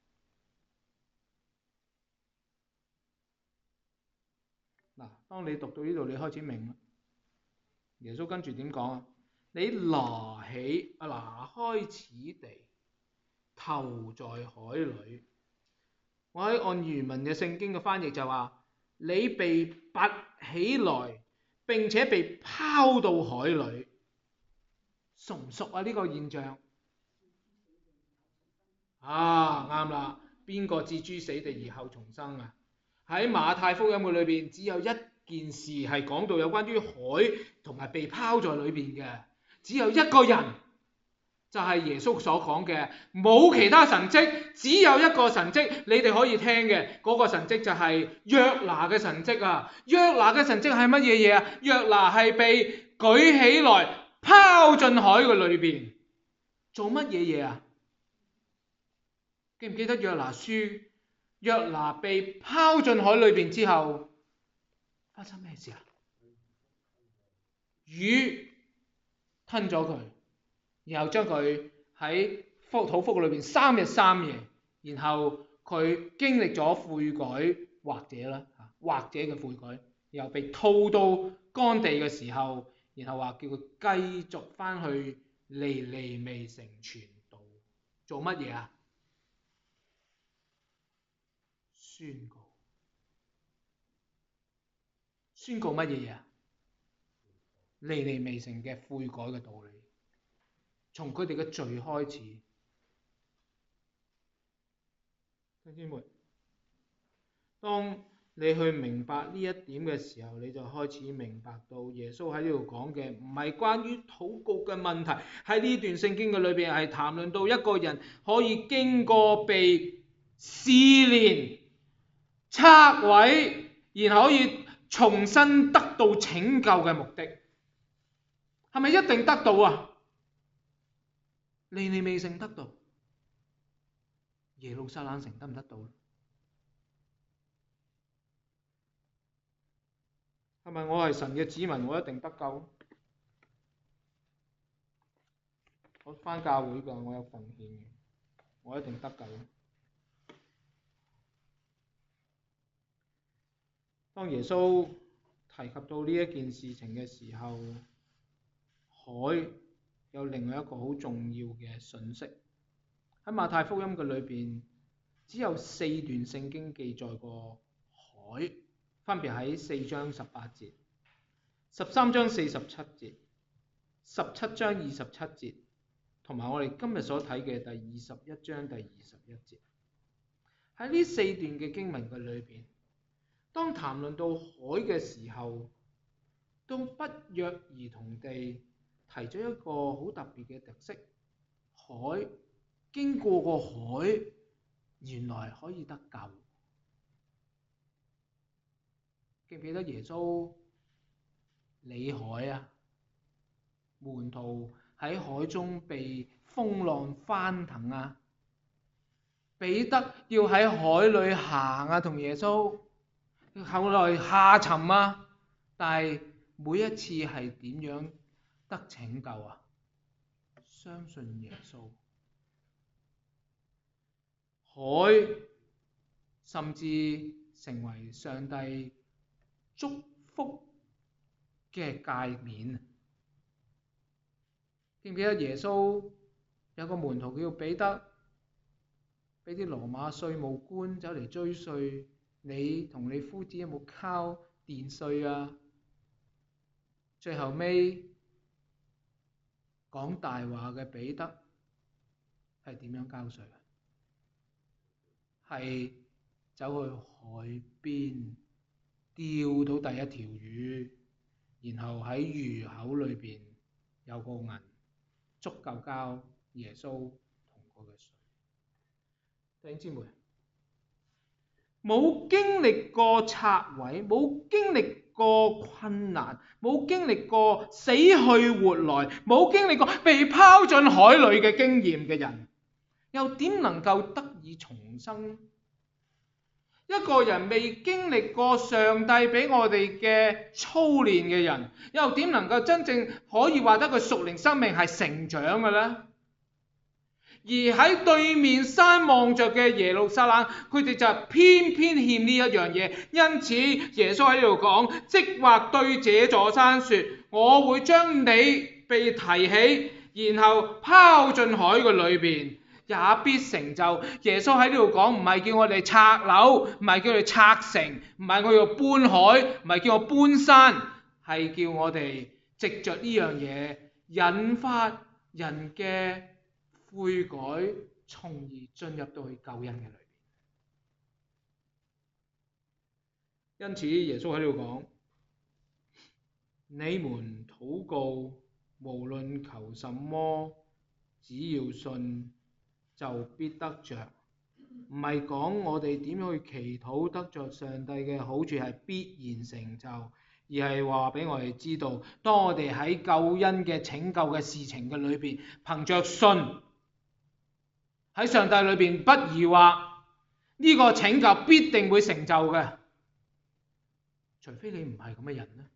A: 嗱，當你讀到呢度，你開始明啦。耶穌跟住點講啊？你拿開此地，投在海裏。我喺按原文嘅聖經嘅翻譯就話，你被拔起來，並且被拋到海裏。熟唔熟啊？呢個現象啊，啱啦。邊個置諸死地而後重生啊？喺馬太福音嘅裏邊，只有一件事係講到有關於海同埋被拋在裏邊嘅，只有一個人，就係耶穌所講嘅，冇其他神蹟，只有一個神蹟，你哋可以聽嘅嗰個神蹟就係約拿嘅神蹟啊！約拿嘅神蹟係乜嘢啊？約拿係被舉起來拋進海嘅裏邊，做乜嘢啊？記唔記得約拿書？約拿被拋進海裏邊之後，發生咩事啊？魚吞咗佢，然後將佢喺肚腹裏邊3日3夜，然後佢經歷咗悔改或者嘅悔改，然後被吐到乾地嘅時候，然後話叫佢繼續翻去尼尼微城傳道，做乜嘢啊？宣告乜嘢啊？尼尼微城嘅悔改嘅道理，從佢哋嘅罪開始。弟兄姊妹，當你去明白呢一點嘅時候，你就開始明白到耶穌喺呢度講嘅唔係關於禱告嘅問題，喺呢段聖經嘅裏邊係談論到一個人可以經過被試煉、拆毀，然後可以重新得到拯救嘅目的，係咪一定得到啊？尼尼微城得到，耶路撒冷城得唔得到？係咪我係神嘅子民，我一定得救？我返教會㗎，我有奉獻嘅，我一定得救。當耶穌提及到呢一件事情嘅時候，海有另外一個好重要嘅訊息。喺馬太福音嘅裏邊，只有4段聖經記載過海，分別喺4章18節、13章47節、17章27節，同埋我哋今日所睇嘅第21章第21節。喺呢4段嘅經文嘅裏邊，當談論到海嘅時候，都不約而同地提咗一個好特別嘅特色：海，經過個海，原來可以得救。記唔記得耶穌理海啊？門徒喺海中被風浪翻騰啊！彼得要喺海裏行啊，同耶穌後來下沉啊！但係每一次係點樣得拯救啊？相信耶穌。海甚至成為上帝祝福嘅界面。記唔記得耶穌有個門徒叫彼得，俾啲羅馬稅務官走嚟追稅，你同你夫子有冇交電稅啊？最後尾講大話嘅彼得係點樣交稅啊？係走去海邊釣到第一條魚，然後喺魚口裏邊有個銀，足夠交耶穌同過嘅稅。弟兄姊妹，冇經歷過拆毀，冇經歷過困難，冇經歷過死去活來，冇經歷過被拋進海裏嘅經驗嘅人，又點能夠得以重生？一個人未經歷過上帝俾我哋嘅操練嘅人，又點能夠真正可以話得佢屬靈生命係成長嘅呢？而喺對面山望着嘅耶路撒冷，佢哋就偏偏欠呢一樣嘢。因此耶穌喺呢度講，即或對這座山說，我會將你被提起，然後拋進海嘅裏邊，也必成就。耶穌喺呢度講，唔係叫我哋拆樓，唔係叫我哋拆城，唔係我要搬海，唔係叫我搬山，係叫我哋藉着呢樣嘢引發人嘅悔改，從而進入到去救恩嘅裏邊。因此耶穌喺度講，你們禱告，無論求什麼，只要信，就必得着。唔係講我哋點樣去祈禱得着上帝嘅好處係必然成就，而係話俾我哋知道，當我哋喺救恩嘅拯救嘅事情嘅裏邊，憑着信喺上帝裏邊不疑惑，呢個拯救必定會成就嘅，除非你唔係咁嘅人呢。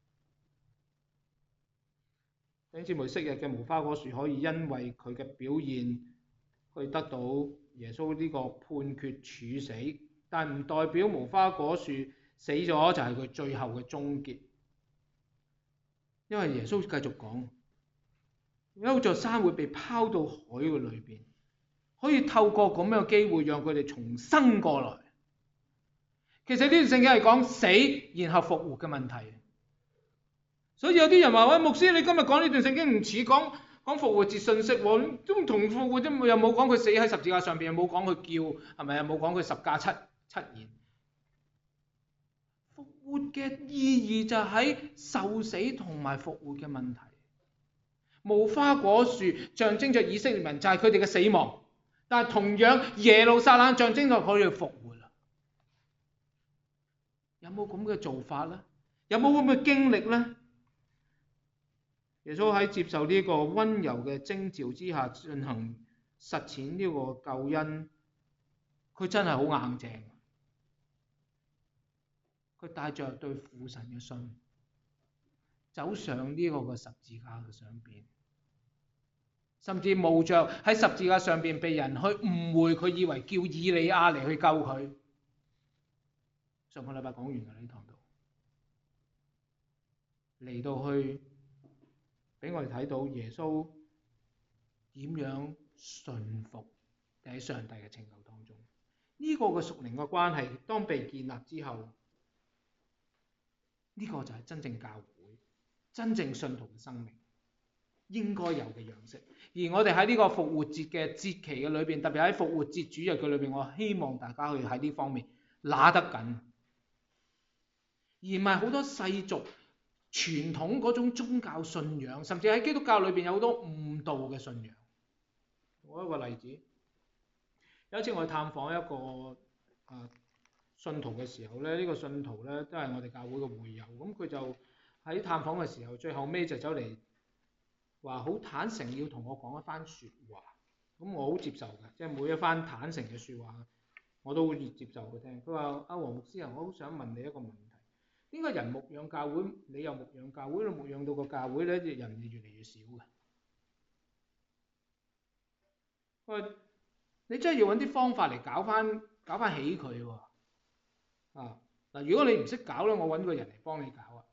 A: 弟兄姊妹，昔日嘅無花果樹可以因為佢嘅表現去得到耶穌呢個判決處死，但唔代表無花果樹死咗就係佢最後嘅終結。因為耶穌繼續講，有座山會被拋到海嘅裏邊，可以透過咁樣嘅機會讓佢哋重生過來。其實呢段聖經係講死然後復活嘅問題。所以有啲人話，喂，牧師，你今日講呢段聖經唔似講復活節信息喎，都唔同復活啫，又冇講佢死喺十字架上邊，又冇講佢叫，係咪啊？冇講佢十架七言。復活嘅意義就喺受死同埋復活嘅問題。無花果樹象徵着以色列民，就係佢哋嘅死亡，但係同樣耶路撒冷象徵着佢哋復活啦。有冇咁嘅做法呢？有冇咁嘅經歷呢？耶穌喺接受呢個溫柔嘅徵召之下進行實踐呢個救恩，佢真係好硬淨。佢帶着對父神嘅信，走上呢個嘅十字架嘅上邊，甚至冒着喺十字架上邊被人去誤會，佢以為叫以利亞嚟去救佢。上個禮拜講完嘅呢堂度，嚟到去俾我哋睇到耶穌點樣順服喺上帝嘅拯救當中。呢個嘅屬靈嘅關係，當被建立之後，呢個就係真正教會、真正信徒嘅生命應該有嘅樣式。而我哋喺呢個復活節嘅節期嘅裏邊，特別喺復活節主日嘅裏邊，我希望大家去喺呢方面拿得緊，而唔係好多世俗傳統嗰種宗教信仰，甚至喺基督教裏邊有好多誤導嘅信仰。我一個例子，有一次我去探訪一個信徒嘅時候咧，呢個信徒咧都係我哋教會嘅會友，咁佢就喺探訪嘅時候，最後尾就走嚟話好坦誠要同我講一番説話，咁我好接受嘅，即係每一番坦誠嘅説話我都會接受佢聽。佢話：阿黃牧師啊，我好想問你一個問題，
B: 點解人牧養教會，你又牧養教會，你牧養到個教會咧，人越嚟越少嘅？喂，你真係要揾啲方法嚟搞翻起佢喎。嗱，如果你唔識搞咧，我揾個人嚟幫你搞啊。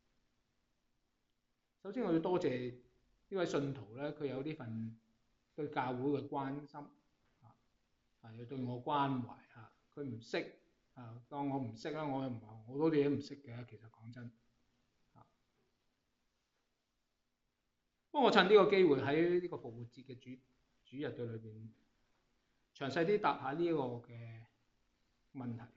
B: 首先我要多謝呢位信徒咧，佢有呢份對教會嘅關心要對我關懷佢唔識當我唔識啦，我又唔係好多嘢都唔識嘅，其實講真。不過我趁呢個機會喺呢個復活節嘅主日嘅裏邊，詳細啲答下呢一個嘅問題。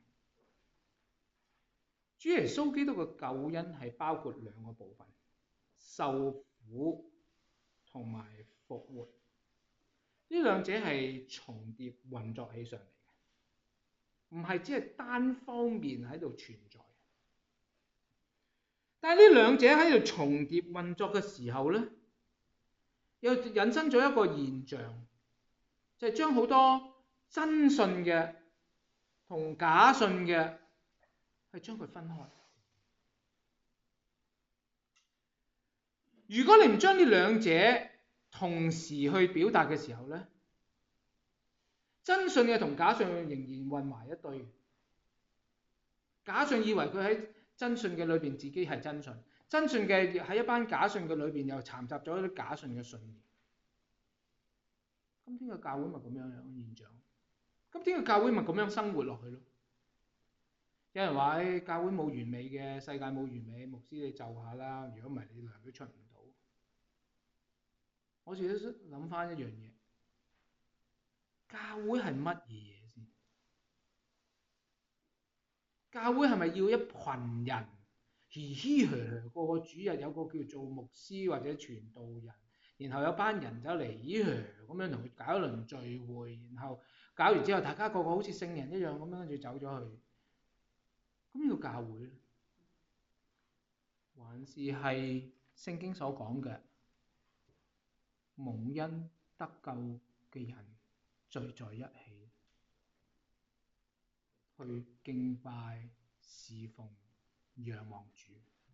B: 主耶穌基督嘅救恩係包括兩個部分：受苦同埋復活。呢兩者係重疊運作起上嚟嘅，唔係只係單方面喺度存在。但係呢兩者喺度重疊運作嘅時候咧，又引申咗一個現象，就係將好多真信嘅同假信嘅係將佢分開。如果你唔將呢兩者同時去表達嘅時候咧，真信嘅同假信仍然混埋一堆。假信以為佢喺真信嘅裏邊自己係真信，真信嘅喺一班假信嘅裏邊又摻雜咗一啲假信嘅信念。今天嘅教會咪咁樣樣現象，今天嘅教會咪咁樣生活落去咯。有人話教會冇完美嘅，世界冇完美，牧師你就下啦，如果唔係你糧都出唔到。我自己諗翻一樣嘢，教會係乜嘢先？教會係咪要一群人嘻嘻呵呵，個個主日有個叫做牧師或者傳道人，然後有班人走嚟嘻呵咁樣同佢搞一輪聚會，然後搞完之後大家個個好似聖人一樣咁樣跟住走咗去？咁呢個教會咧，還是係聖經所講嘅蒙恩得救嘅人聚在一起，去敬拜、侍奉、仰望主？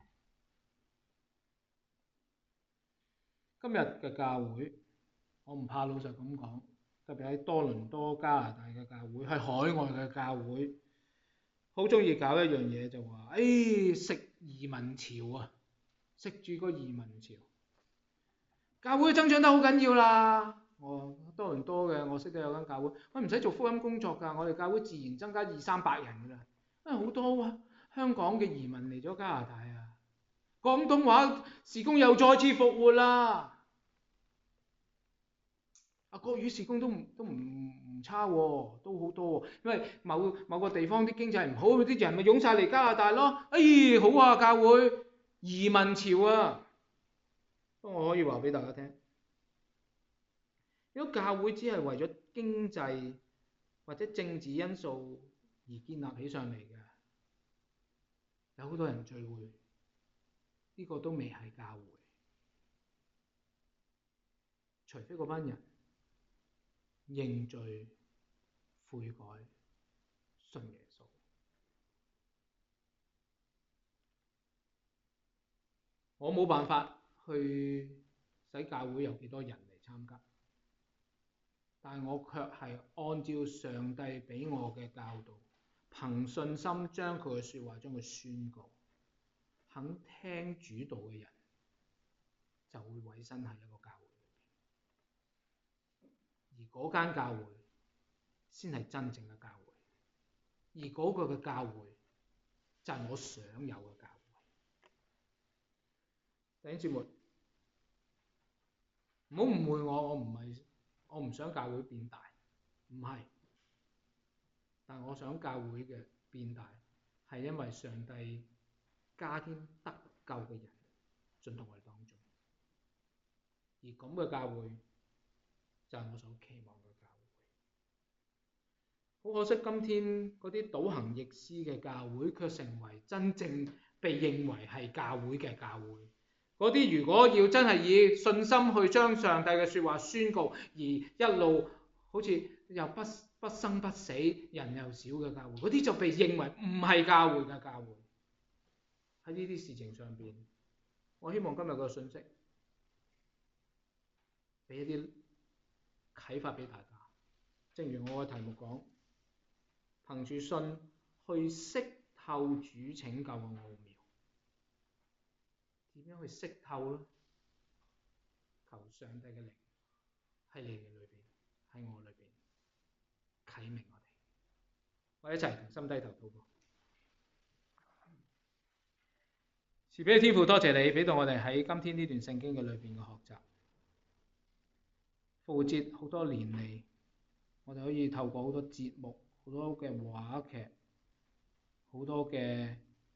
B: 今日嘅教會，我唔怕老實咁講，特別喺多倫多加拿大嘅教會，喺海外嘅教會，好中意搞一樣嘢，就話食移民潮啊，食住個移民潮，教會增長得好緊要啦。多倫多嘅我識得有間教會，我唔使做福音工作㗎，我哋教會自然增加200-300人㗎啦。因為好多香港嘅移民嚟咗加拿大啊，廣東話事工又再次復活啦。國語事工都唔差喎，都好多喎。因為某個地方啲經濟唔好，啲人咪湧晒嚟加拿大咯。好啊，教會移民潮啊。不過我可以話俾大家聽，如果教會只係為咗經濟或者政治因素而建立起上嚟嘅，有好多人聚會，呢個都未係教會。除非嗰班人認罪悔改信耶穌。我冇辦法去使教會有幾多人嚟參加，但係我卻係按照上帝俾我嘅教導，憑信心將佢嘅説話將佢宣告，肯聽主道嘅人就會委身喺一個教會裏邊，而嗰間教會先係真正嘅教會，而嗰個嘅教會就係我想有嘅教會。弟兄姊妹，唔好誤會我唔想教會變大，唔係，但我想教會嘅變大係因為上帝加添得救嘅人進到我哋當中，而咁嘅教會就係我所期望嘅教會。好可惜，今天嗰啲倒行逆施嘅教會卻成為真正被認為係教會嘅教會。嗰啲如果要真係以信心去將上帝嘅説話宣告，而一路好似又不生不死人又少嘅教會，嗰啲就被認為唔係教會嘅教會。 喺呢啲事情上邊，我希望今日個信息俾一啲啟發俾大家。正如我嘅題目講，憑住信去識透主拯救嘅奧妙。點樣去識透呢？求上帝嘅靈喺你嘅裏邊，喺我裏邊啟明我哋。我哋一齊同心低頭禱告。慈悲嘅天父，多謝你俾到我哋喺今天呢段聖經嘅裏邊嘅學習。復活節好多年嚟，我哋可以透過好多節目、好多嘅話劇、好多嘅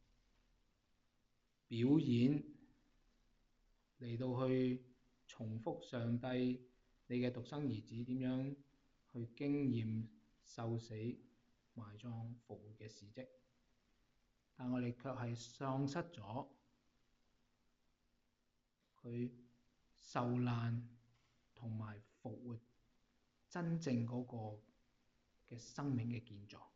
B: 表演嚟到去重複上帝你嘅獨生兒子點樣去經驗受死、埋葬、復活嘅事蹟，但我哋卻係喪失咗佢受難同埋復活真正嗰個嘅生命嘅建造。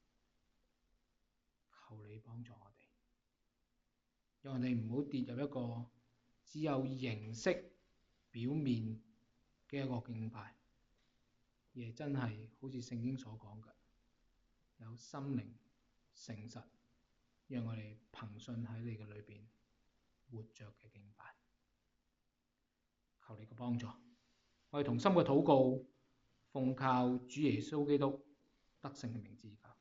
B: 求你幫助我哋，讓我哋唔好跌入一個只有形式表面嘅一個敬拜，而係真係好似聖經所講嘅，有心靈誠實，讓我哋憑信喺你嘅裏邊活着嘅敬拜。求你嘅幫助，我哋同心嘅禱告，奉靠主耶穌基督得勝嘅名字。